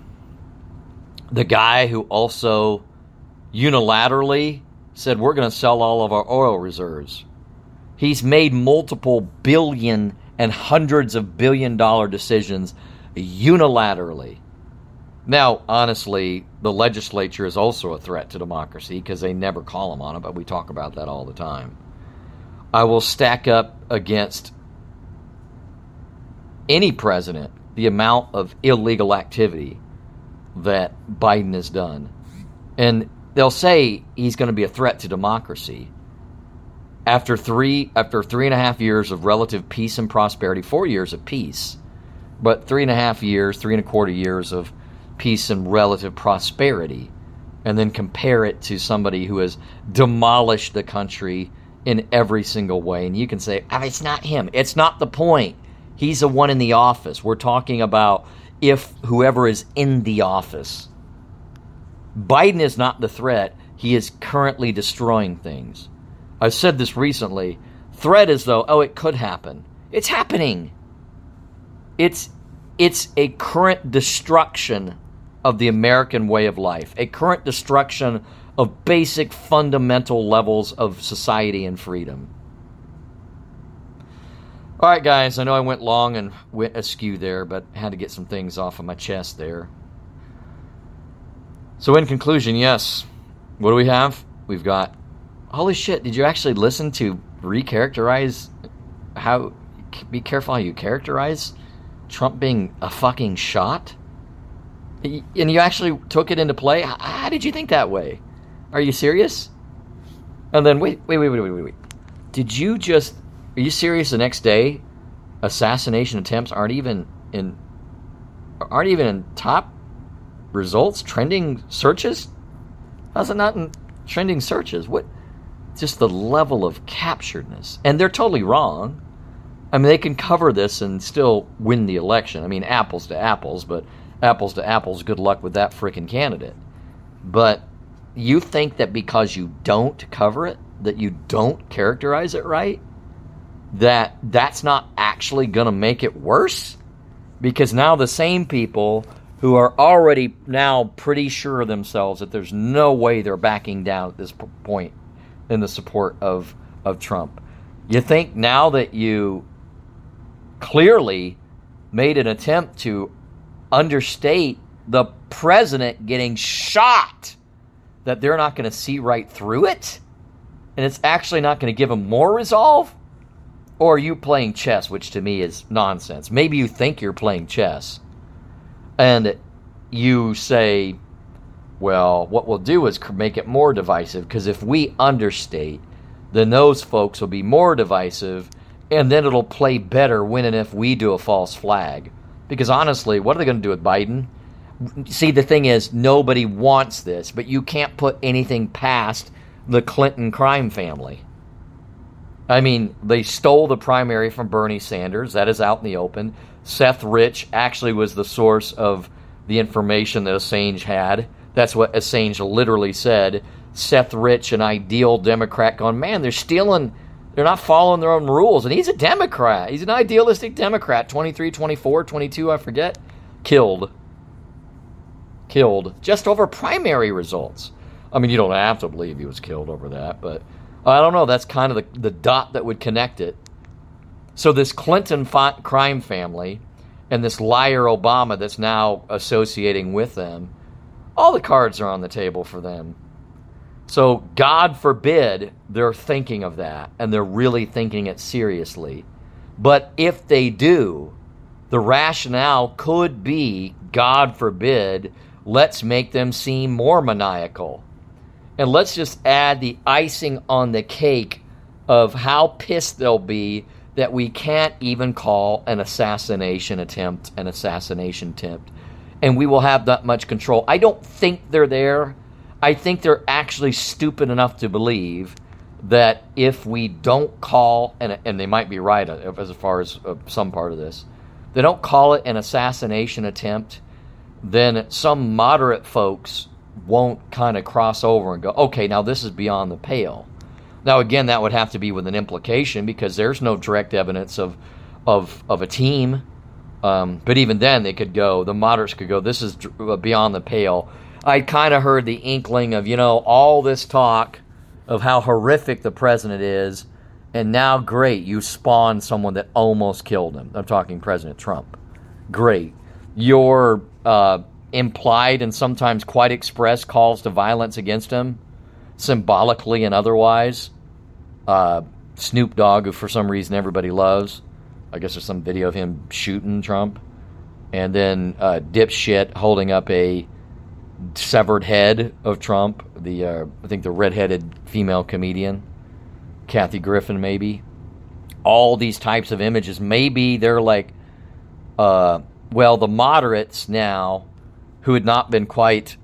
The guy who also unilaterally said, we're going to sell all of our oil reserves. He's made multiple billion and hundreds of billion-dollar decisions unilaterally. Now, honestly, the legislature is also a threat to democracy because they never call them on it, but we talk about that all the time. I will stack up against any president the amount of illegal activity that Biden has done. And they'll say he's going to be a threat to democracy. After 3.5 years of relative peace and prosperity, 4 years of peace, but 3.25 years of peace and relative prosperity, and then compare it to somebody who has demolished the country in every single way. And you can say, it's not him. It's not the point. He's the one in the office. We're talking about if whoever is in the office. Biden is not the threat. He is currently destroying things. I said this recently. Threat is though, it could happen. It's happening. It's a current destruction of the American way of life. A current destruction of basic fundamental levels of society and freedom. All right, guys, I know I went long and went askew there, but had to get some things off of my chest there. So in conclusion, yes, what do we have? We've got, holy shit, did you actually listen to recharacterize how, be careful how you characterize Trump being a fucking shot? And you actually took it into play? How did you think that way? Are you serious? And then, wait. Did you just, are you serious the next day? Assassination attempts aren't even in top results, trending searches? How's it not in trending searches? What? Just the level of capturedness. And they're totally wrong. I mean, they can cover this and still win the election. I mean, apples to apples, but apples to apples, good luck with that frickin' candidate. But you think that because you don't cover it, that you don't characterize it right, that's not actually going to make it worse? Because now the same people who are already now pretty sure of themselves that there's no way they're backing down at this point in the support of Trump. You think now that you clearly made an attempt to understate the president getting shot, that they're not going to see right through it? And it's actually not going to give them more resolve? Or are you playing chess, which to me is nonsense? Maybe you think you're playing chess. And you say, well, what we'll do is make it more divisive, because if we understate, then those folks will be more divisive, and then it'll play better when and if we do a false flag. Because honestly, what are they going to do with Biden? See, the thing is, nobody wants this, but you can't put anything past the Clinton crime family. I mean, they stole the primary from Bernie Sanders. That is out in the open. Seth Rich actually was the source of the information that Assange had. That's what Assange literally said. Seth Rich, an ideal Democrat, going, man, they're stealing, they're not following their own rules. And he's a Democrat. He's an idealistic Democrat. 23, 24, 22, I forget. Killed just over primary results. I mean, you don't have to believe he was killed over that, but I don't know. That's kind of the dot that would connect it. So this Clinton crime family and this liar Obama that's now associating with them, all the cards are on the table for them. So God forbid they're thinking of that, and they're really thinking it seriously. But if they do, the rationale could be, God forbid, let's make them seem more maniacal. And let's just add the icing on the cake of how pissed they'll be that we can't even call an assassination attempt an assassination attempt. And we will have that much control. I don't think they're there. I think they're actually stupid enough to believe that if we don't call, and they might be right as far as some part of this, they don't call it an assassination attempt, then some moderate folks won't kind of cross over and go, okay, now this is beyond the pale. Now, again, that would have to be with an implication because there's no direct evidence of a team. But even then, the moderates could go, this is beyond the pale. I kind of heard the inkling of, all this talk of how horrific the president is, and now, great, you spawned someone that almost killed him. I'm talking President Trump. Great. Your implied and sometimes quite expressed calls to violence against him, symbolically and otherwise. Snoop Dogg, who for some reason everybody loves. I guess there's some video of him shooting Trump. And then dipshit holding up a severed head of Trump. I think the redheaded female comedian, Kathy Griffin, maybe. All these types of images. Maybe they're like, the moderates now, who had not been quite,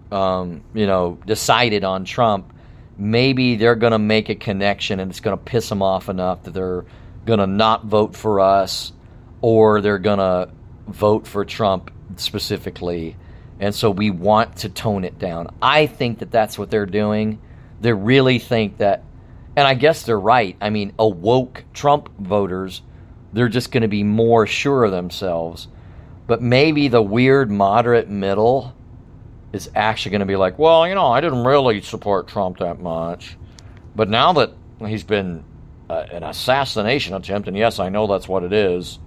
decided on Trump, maybe they're going to make a connection and it's going to piss them off enough that they're going to not vote for us, or they're going to vote for Trump specifically. And so we want to tone it down. I think that that's what they're doing. They really think that, and I guess they're right. I mean, awoke Trump voters, they're just going to be more sure of themselves. But maybe the weird moderate middle is actually going to be like, well, I didn't really support Trump that much. But now that he's been an assassination attempt, and yes, I know that's what it is,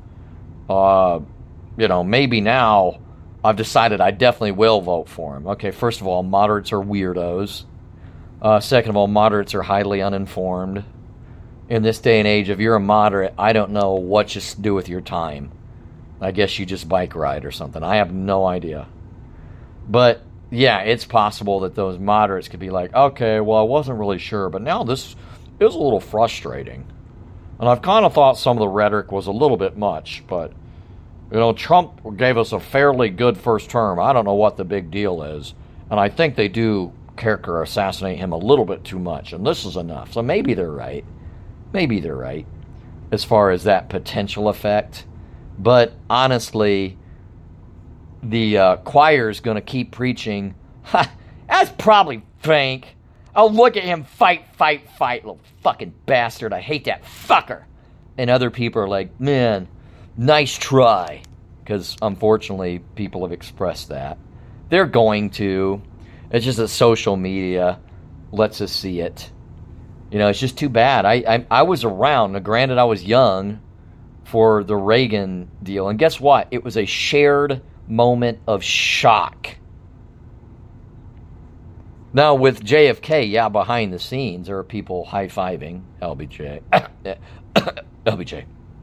maybe now I've decided I definitely will vote for him. Okay, first of all, moderates are weirdos. Second of all, moderates are highly uninformed. In this day and age, if you're a moderate, I don't know what you do with your time. I guess you just bike ride or something. I have no idea. But, yeah, it's possible that those moderates could be like, okay, well, I wasn't really sure, but now this is a little frustrating. And I've kind of thought some of the rhetoric was a little bit much, but, Trump gave us a fairly good first term. I don't know what the big deal is. And I think they do character assassinate him a little bit too much, and this is enough. So maybe they're right. Maybe they're right as far as that potential effect. But honestly, the choir's going to keep preaching, that's probably Frank. Oh, look at him fight, little fucking bastard. I hate that fucker. And other people are like, man, nice try. Because unfortunately, people have expressed that. They're going to. It's just that social media lets us see it. It's just too bad. I was around. Now, granted, I was young for the Reagan deal. And guess what? It was a shared moment of shock. Now, with JFK, behind the scenes, there are people high-fiving LBJ. LBJ.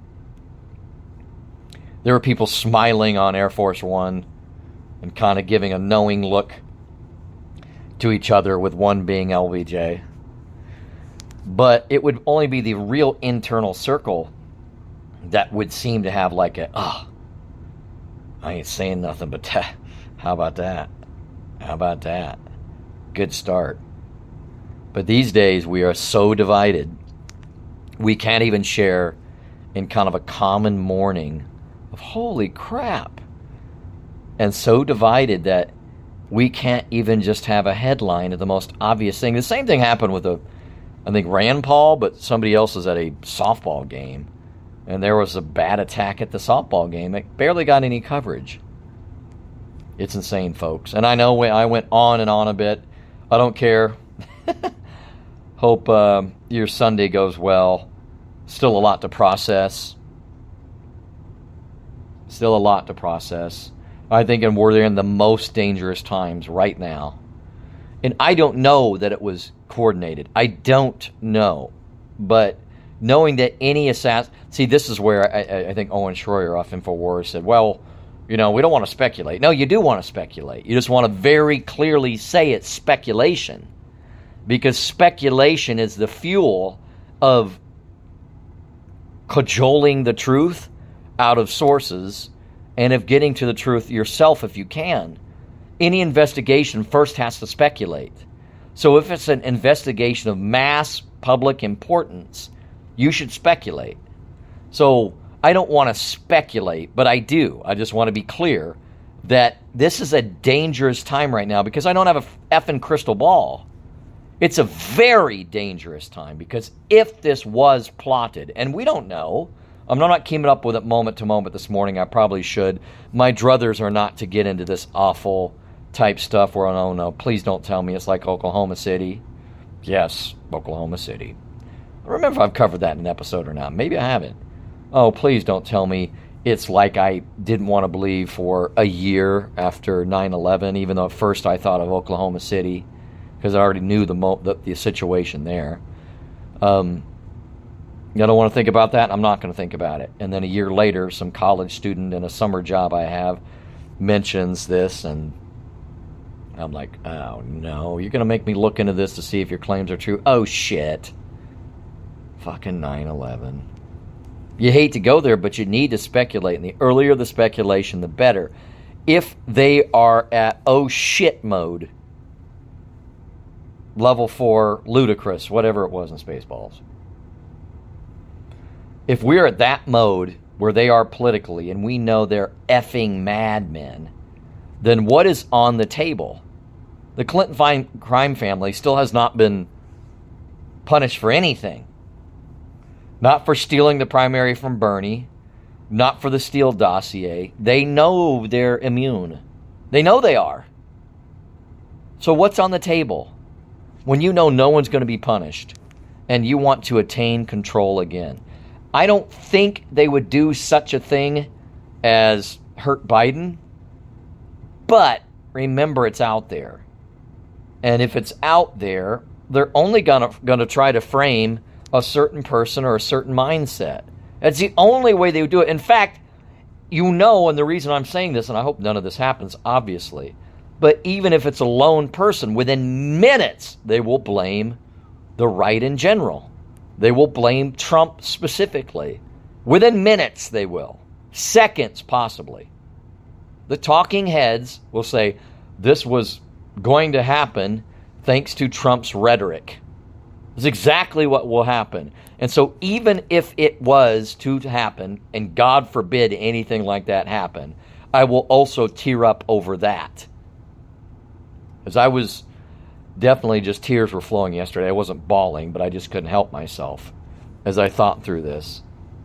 There were people smiling on Air Force One and kind of giving a knowing look to each other, with one being LBJ. But it would only be the real internal circle that would seem to have like a, I ain't saying nothing but that. How about that? How about that? Good start. But these days we are so divided, we can't even share in kind of a common mourning of holy crap. And so divided that we can't even just have a headline of the most obvious thing. The same thing happened with I think Rand Paul, but somebody else was at a softball game. And there was a bad attack at the softball game. It barely got any coverage. It's insane, folks. And I know I went on and on a bit. I don't care. Hope your Sunday goes well. Still a lot to process. Still a lot to process. I think we're in the most dangerous times right now. And I don't know that it was coordinated. I don't know. But knowing that any assassin... See, this is where I think Owen Schroyer off InfoWars said, well, we don't want to speculate. No, you do want to speculate. You just want to very clearly say it's speculation. Because speculation is the fuel of cajoling the truth out of sources and of getting to the truth yourself if you can. Any investigation first has to speculate. So if it's an investigation of mass public importance, you should speculate. So I don't want to speculate, but I do. I just want to be clear that this is a dangerous time right now because I don't have a effing crystal ball. It's a very dangerous time because if this was plotted, and we don't know, I'm not keeping up with it moment to moment this morning. I probably should. My druthers are not to get into this awful type stuff where, oh no, please don't tell me it's like Oklahoma City. Yes, Oklahoma City. I don't remember if I've covered that in an episode or not. Maybe I haven't. Oh, please don't tell me it's like I didn't want to believe for a year after 9/11, even though at first I thought of Oklahoma City because I already knew the situation there. I don't want to think about that. I'm not going to think about it. And then a year later, some college student in a summer job I have mentions this, and I'm like, oh no, you're going to make me look into this to see if your claims are true. Oh shit. Fucking 9/11. You hate to go there, but you need to speculate. And the earlier the speculation, the better. If they are at oh shit mode, level 4, ludicrous, whatever it was in Spaceballs. If we're at that mode where they are politically and we know they're effing madmen, then what is on the table? The Clinton crime family still has not been punished for anything. Not for stealing the primary from Bernie, not for the Steele dossier. They know they're immune. They know they are. So what's on the table? When you know no one's going to be punished and you want to attain control again. I don't think they would do such a thing as hurt Biden, but remember it's out there. And if it's out there, they're only going to try to frame a certain person or a certain mindset. That's the only way they would do it. In fact, and the reason I'm saying this, and I hope none of this happens, obviously, but even if it's a lone person, within minutes, they will blame the right in general. They will blame Trump specifically. Within minutes, they will. Seconds, possibly. The talking heads will say, this was going to happen thanks to Trump's rhetoric. It's exactly what will happen. And so even if it was to happen, and God forbid anything like that happen, I will also tear up over that. As I was definitely just tears were flowing yesterday. I wasn't bawling, but I just couldn't help myself as I thought through this.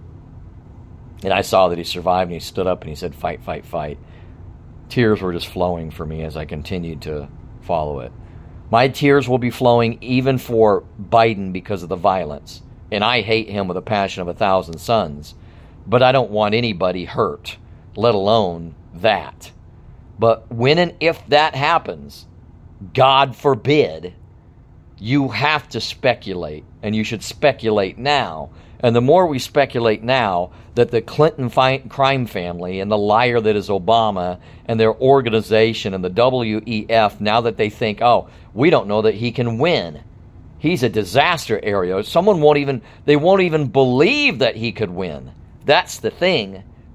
And I saw that he survived, and he stood up and he said, fight, fight, fight. Tears were just flowing for me as I continued to follow it. My tears will be flowing even for Biden because of the violence. And I hate him with a passion of 1,000 suns. But I don't want anybody hurt, let alone that. But when and if that happens, God forbid, you have to speculate. And you should speculate now. And the more we speculate now that the Clinton crime family and the liar that is Obama and their organization and the WEF, now that they think, oh, we don't know that he can win. He's a disaster area. They won't even believe that he could win. That's the thing.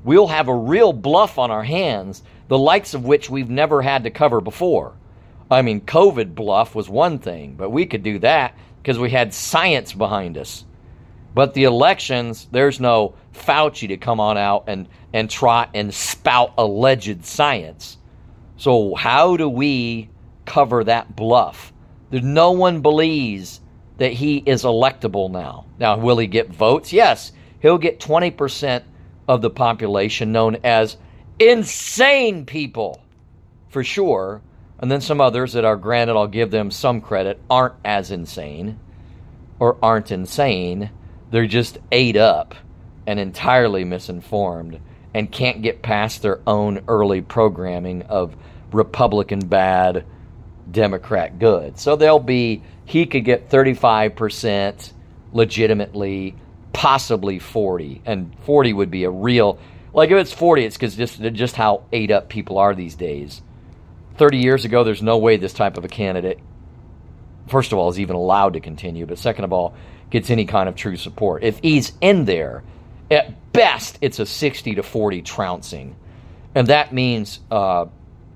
we'll have a real bluff on our hands, the likes of which we've never had to cover before. I mean, COVID bluff was one thing, but we could do that because we had science behind us. But the elections, there's no Fauci to come on out and try and spout alleged science. So how do we cover that bluff? No one believes that he is electable now. Now, will he get votes? Yes, he'll get 20% of the population known as insane people, for sure. And then some others that are, granted, I'll give them some credit, aren't as insane or aren't insane. They're just ate up and entirely misinformed and can't get past their own early programming of Republican bad, Democrat good. So he could get 35% legitimately, possibly 40. And 40 would be a real, like if it's 40, it's because just how ate up people are these days. 30 years ago, there's no way this type of a candidate, first of all, is even allowed to continue, but second of all, gets any kind of true support. If he's in there, at best, it's a 60 to 40 trouncing. And that means, what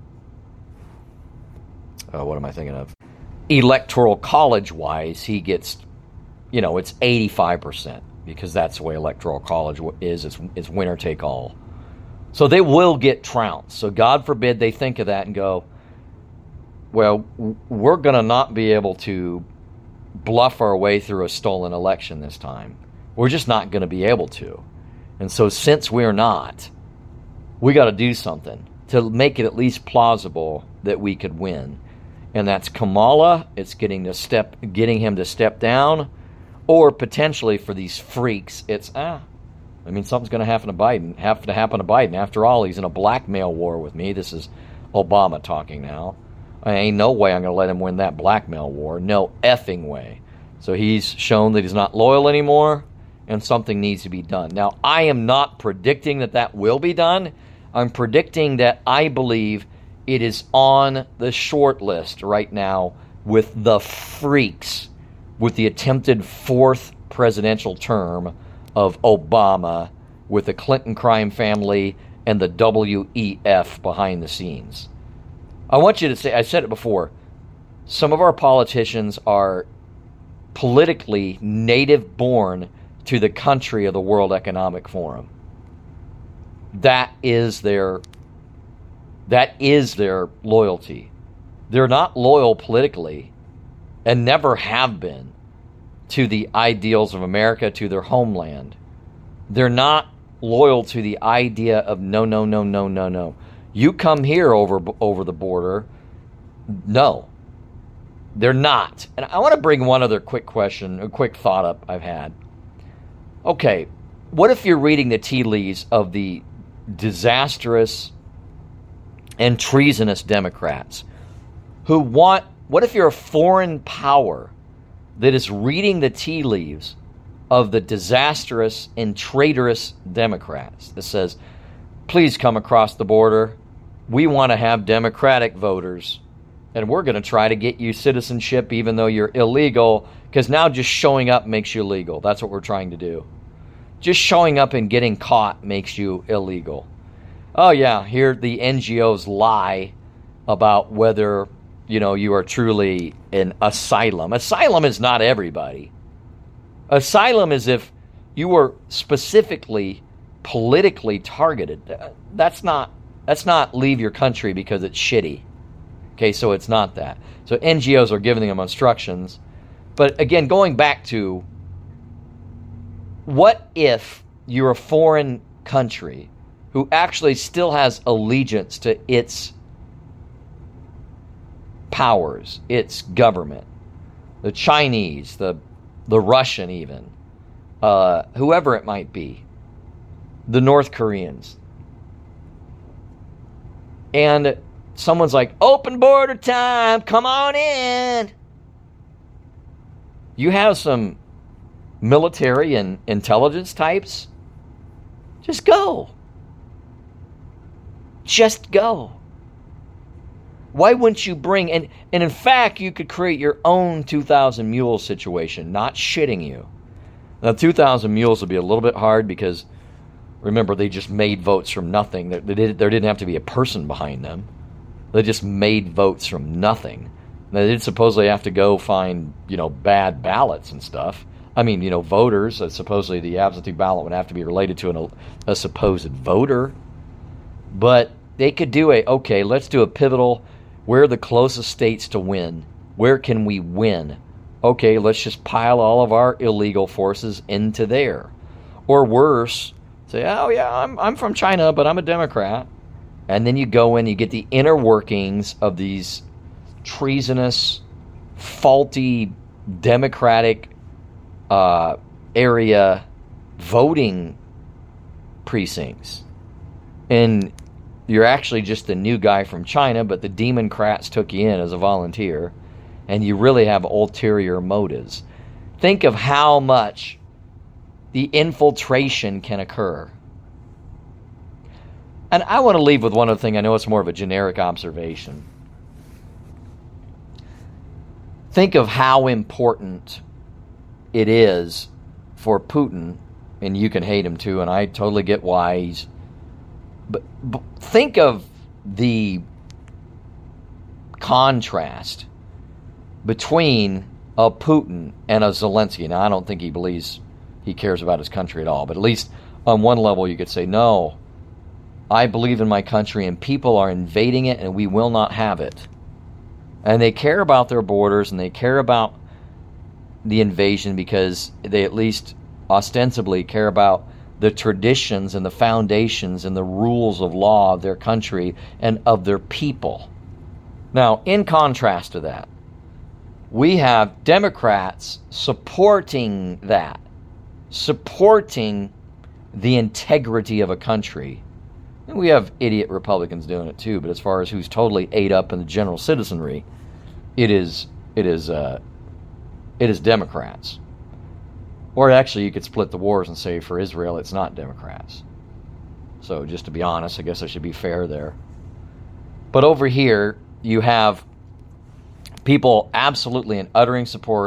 am I thinking of? Electoral college-wise, he gets, it's 85%, because that's the way electoral college is. It's winner take all. So they will get trounced. So God forbid they think of that and go, well, we're going to not be able to bluff our way through a stolen election this time. We're just not going to be able to. And so since we're not, we got to do something to make it at least plausible that we could win. And that's Kamala. It's getting him to step down, or potentially for these freaks, it's something's going to happen to Biden. After all, he's in a blackmail war with me. This is Obama talking now. I ain't no way I'm going to let him win that blackmail war. No effing way. So he's shown that he's not loyal anymore, and something needs to be done. Now, I am not predicting that will be done. I'm predicting that I believe it is on the short list right now with the freaks, with the attempted fourth presidential term of Obama, with the Clinton crime family and the WEF behind the scenes. I want you to say, I said it before, some of our politicians are politically native born to the country of the World Economic Forum. That is their loyalty. They're not loyal politically and never have been to the ideals of America, to their homeland. They're not loyal to the idea of no. You come here over the border. No, they're not. And I want to bring one other quick thought up I've had. Okay, what if you're reading the tea leaves of the disastrous and treasonous Democrats what if you're a foreign power that is reading the tea leaves of the disastrous and traitorous Democrats that says, please come across the border. We want to have Democratic voters, and we're going to try to get you citizenship even though you're illegal, because now just showing up makes you legal. That's what we're trying to do. Just showing up and getting caught makes you illegal. Oh, yeah, here the NGOs lie about whether, you are truly an asylum. Asylum is not everybody. Asylum is if you were specifically politically targeted. That's not leave your country because it's shitty. Okay, so it's not that. So NGOs are giving them instructions. But again, going back to, what if you're a foreign country who actually still has allegiance to its powers, its government, the Chinese, the Russian even, whoever it might be, the North Koreans. And someone's like, open border time, come on in. You have some military and intelligence types, just go. Just go. Why wouldn't you bring, and in fact, you could create your own 2,000 mules situation, not shitting you. Now, 2,000 mules would be a little bit hard because Remember, they just made votes from nothing. There didn't have to be a person behind them. They just made votes from nothing. They didn't supposedly have to go find, bad ballots and stuff. I mean, voters. Supposedly the absentee ballot would have to be related to a supposed voter. But they could do let's do a pivotal, where are the closest states to win? Where can we win? Okay, let's just pile all of our illegal forces into there. Or worse, say, oh yeah, I'm from China, but I'm a Democrat. And then you go in, you get the inner workings of these treasonous, faulty, Democratic area voting precincts. And you're actually just the new guy from China, but the Democrats took you in as a volunteer, and you really have ulterior motives. Think of how much the infiltration can occur. And I want to leave with one other thing. I know it's more of a generic observation. Think of how important it is for Putin, and you can hate him too, and I totally get why he's... But think of the contrast between a Putin and a Zelensky. Now, I don't think he believes he cares about his country at all, but at least on one level you could say, no, I believe in my country and people are invading it and we will not have it. And they care about their borders and they care about the invasion because they at least ostensibly care about the traditions and the foundations and the rules of law of their country and of their people. Now, in contrast to that, we have Democrats supporting that, supporting the integrity of a country. And we have idiot Republicans doing it too, but as far as who's totally ate up in the general citizenry, it is Democrats. Or actually, you could split the wars and say for Israel, it's not Democrats. So just to be honest, I guess I should be fair there. But over here, you have people absolutely and utterly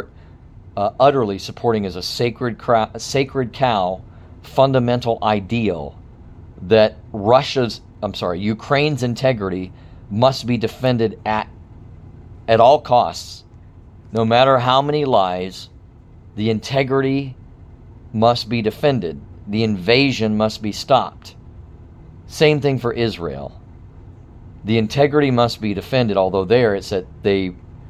supporting as a sacred cow fundamental ideal that Ukraine's integrity must be defended at all costs. No matter how many lies, the integrity must be defended. The invasion must be stopped. Same thing for Israel. The integrity must be defended, although there it's that they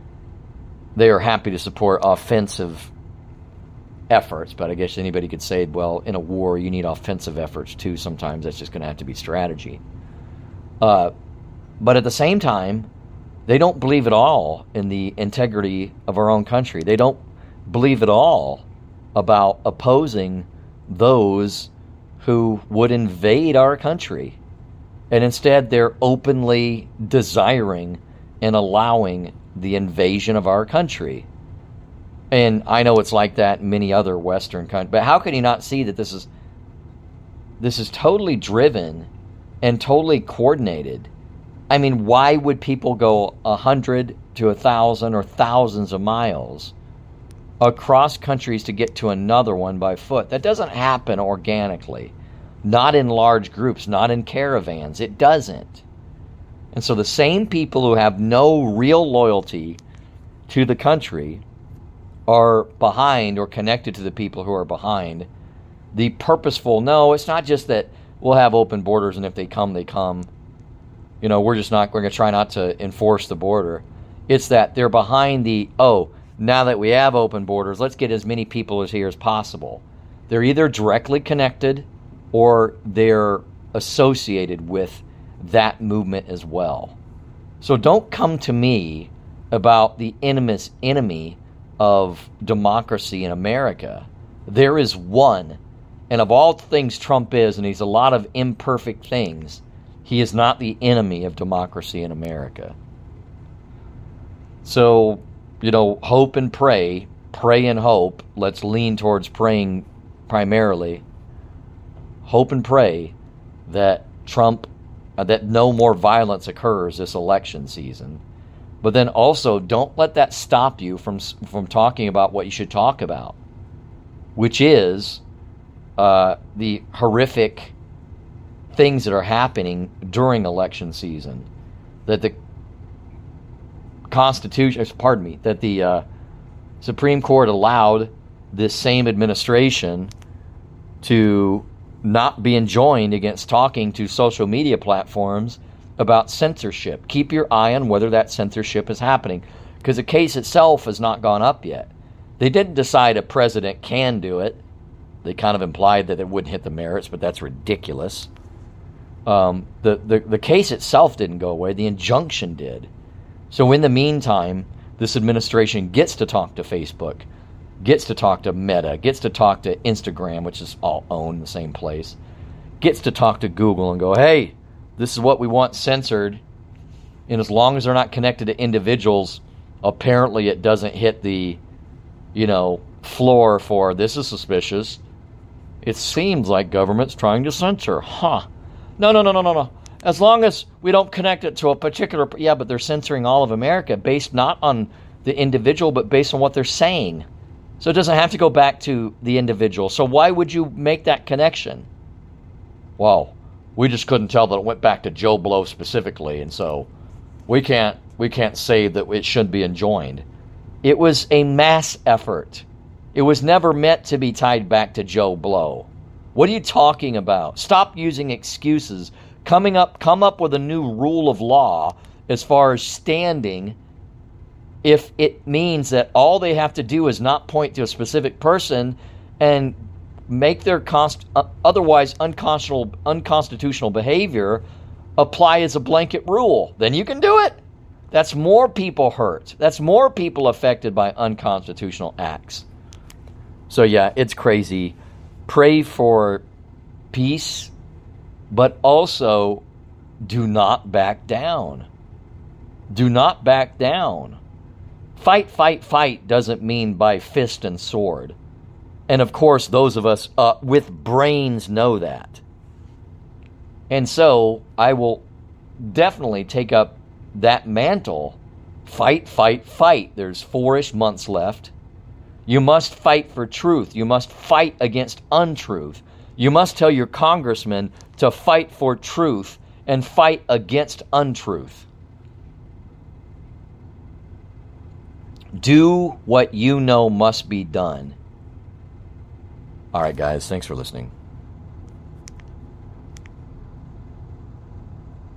are happy to support offensive efforts. But I guess anybody could say, well, in a war you need offensive efforts too. Sometimes that's just going to have to be strategy. But at the same time, they don't believe at all in the integrity of our own country. They don't believe at all about opposing those who would invade our country. And instead, they're openly desiring and allowing the invasion of our country. And I know it's like that in many other Western countries. But how can you not see that this is totally driven and totally coordinated? I mean, why would people go 100 to 1,000 or thousands of miles across countries to get to another one by foot? That doesn't happen organically. Not in large groups, not in caravans. It doesn't. And so the same people who have no real loyalty to the country are behind or connected to the people who are behind the purposeful, no, it's not just that we'll have open borders and if they come, they come. We're going to try not to enforce the border. It's that they're behind now that we have open borders, let's get as many people as here as possible. They're either directly connected or they're associated with that movement as well. So don't come to me about the enemy of democracy in America. There is one, and of all things Trump is, and he's a lot of imperfect things, he is not the enemy of democracy in America. So, hope and pray and hope. Let's lean towards praying primarily. Hope and pray that that no more violence occurs this election season. But then also, don't let that stop you from talking about what you should talk about, which is the horrific things that are happening during election season. That the Constitution, pardon me, that the Supreme Court allowed this same administration to not be enjoined against talking to social media platforms about censorship. Keep your eye on whether that censorship is happening, because the case itself has not gone up yet. They didn't decide a president can do it. They kind of implied that it wouldn't hit the merits, but that's ridiculous. The case itself didn't go away. The injunction did. So in the meantime, this administration gets to talk to Facebook, gets to talk to Meta, gets to talk to Instagram, which is all owned the same place, gets to talk to Google and go, hey, this is what we want censored. And as long as they're not connected to individuals, apparently it doesn't hit the, floor for this is suspicious. It seems like government's trying to censor. No. As long as we don't connect it to a particular... Yeah, but they're censoring all of America based not on the individual, but based on what they're saying. So it doesn't have to go back to the individual. So why would you make that connection? Well, we just couldn't tell that it went back to Joe Blow specifically, and so we can't say that it should be enjoined. It was a mass effort. It was never meant to be tied back to Joe Blow. What are you talking about? Stop using excuses. Come up with a new rule of law as far as standing, if it means that all they have to do is not point to a specific person and make their otherwise unconstitutional behavior apply as a blanket rule. Then you can do it. That's more people hurt. That's more people affected by unconstitutional acts. So yeah, it's crazy. Pray for peace, but also do not back down. Do not back down. Fight doesn't mean by fist and sword. And of course, those of us with brains know that. And so I will definitely take up that mantle. Fight. There's 4-ish months left. You must fight for truth. You must fight against untruth. You must tell your congressman to fight for truth and fight against untruth. Do what you know must be done. All right, guys, thanks for listening.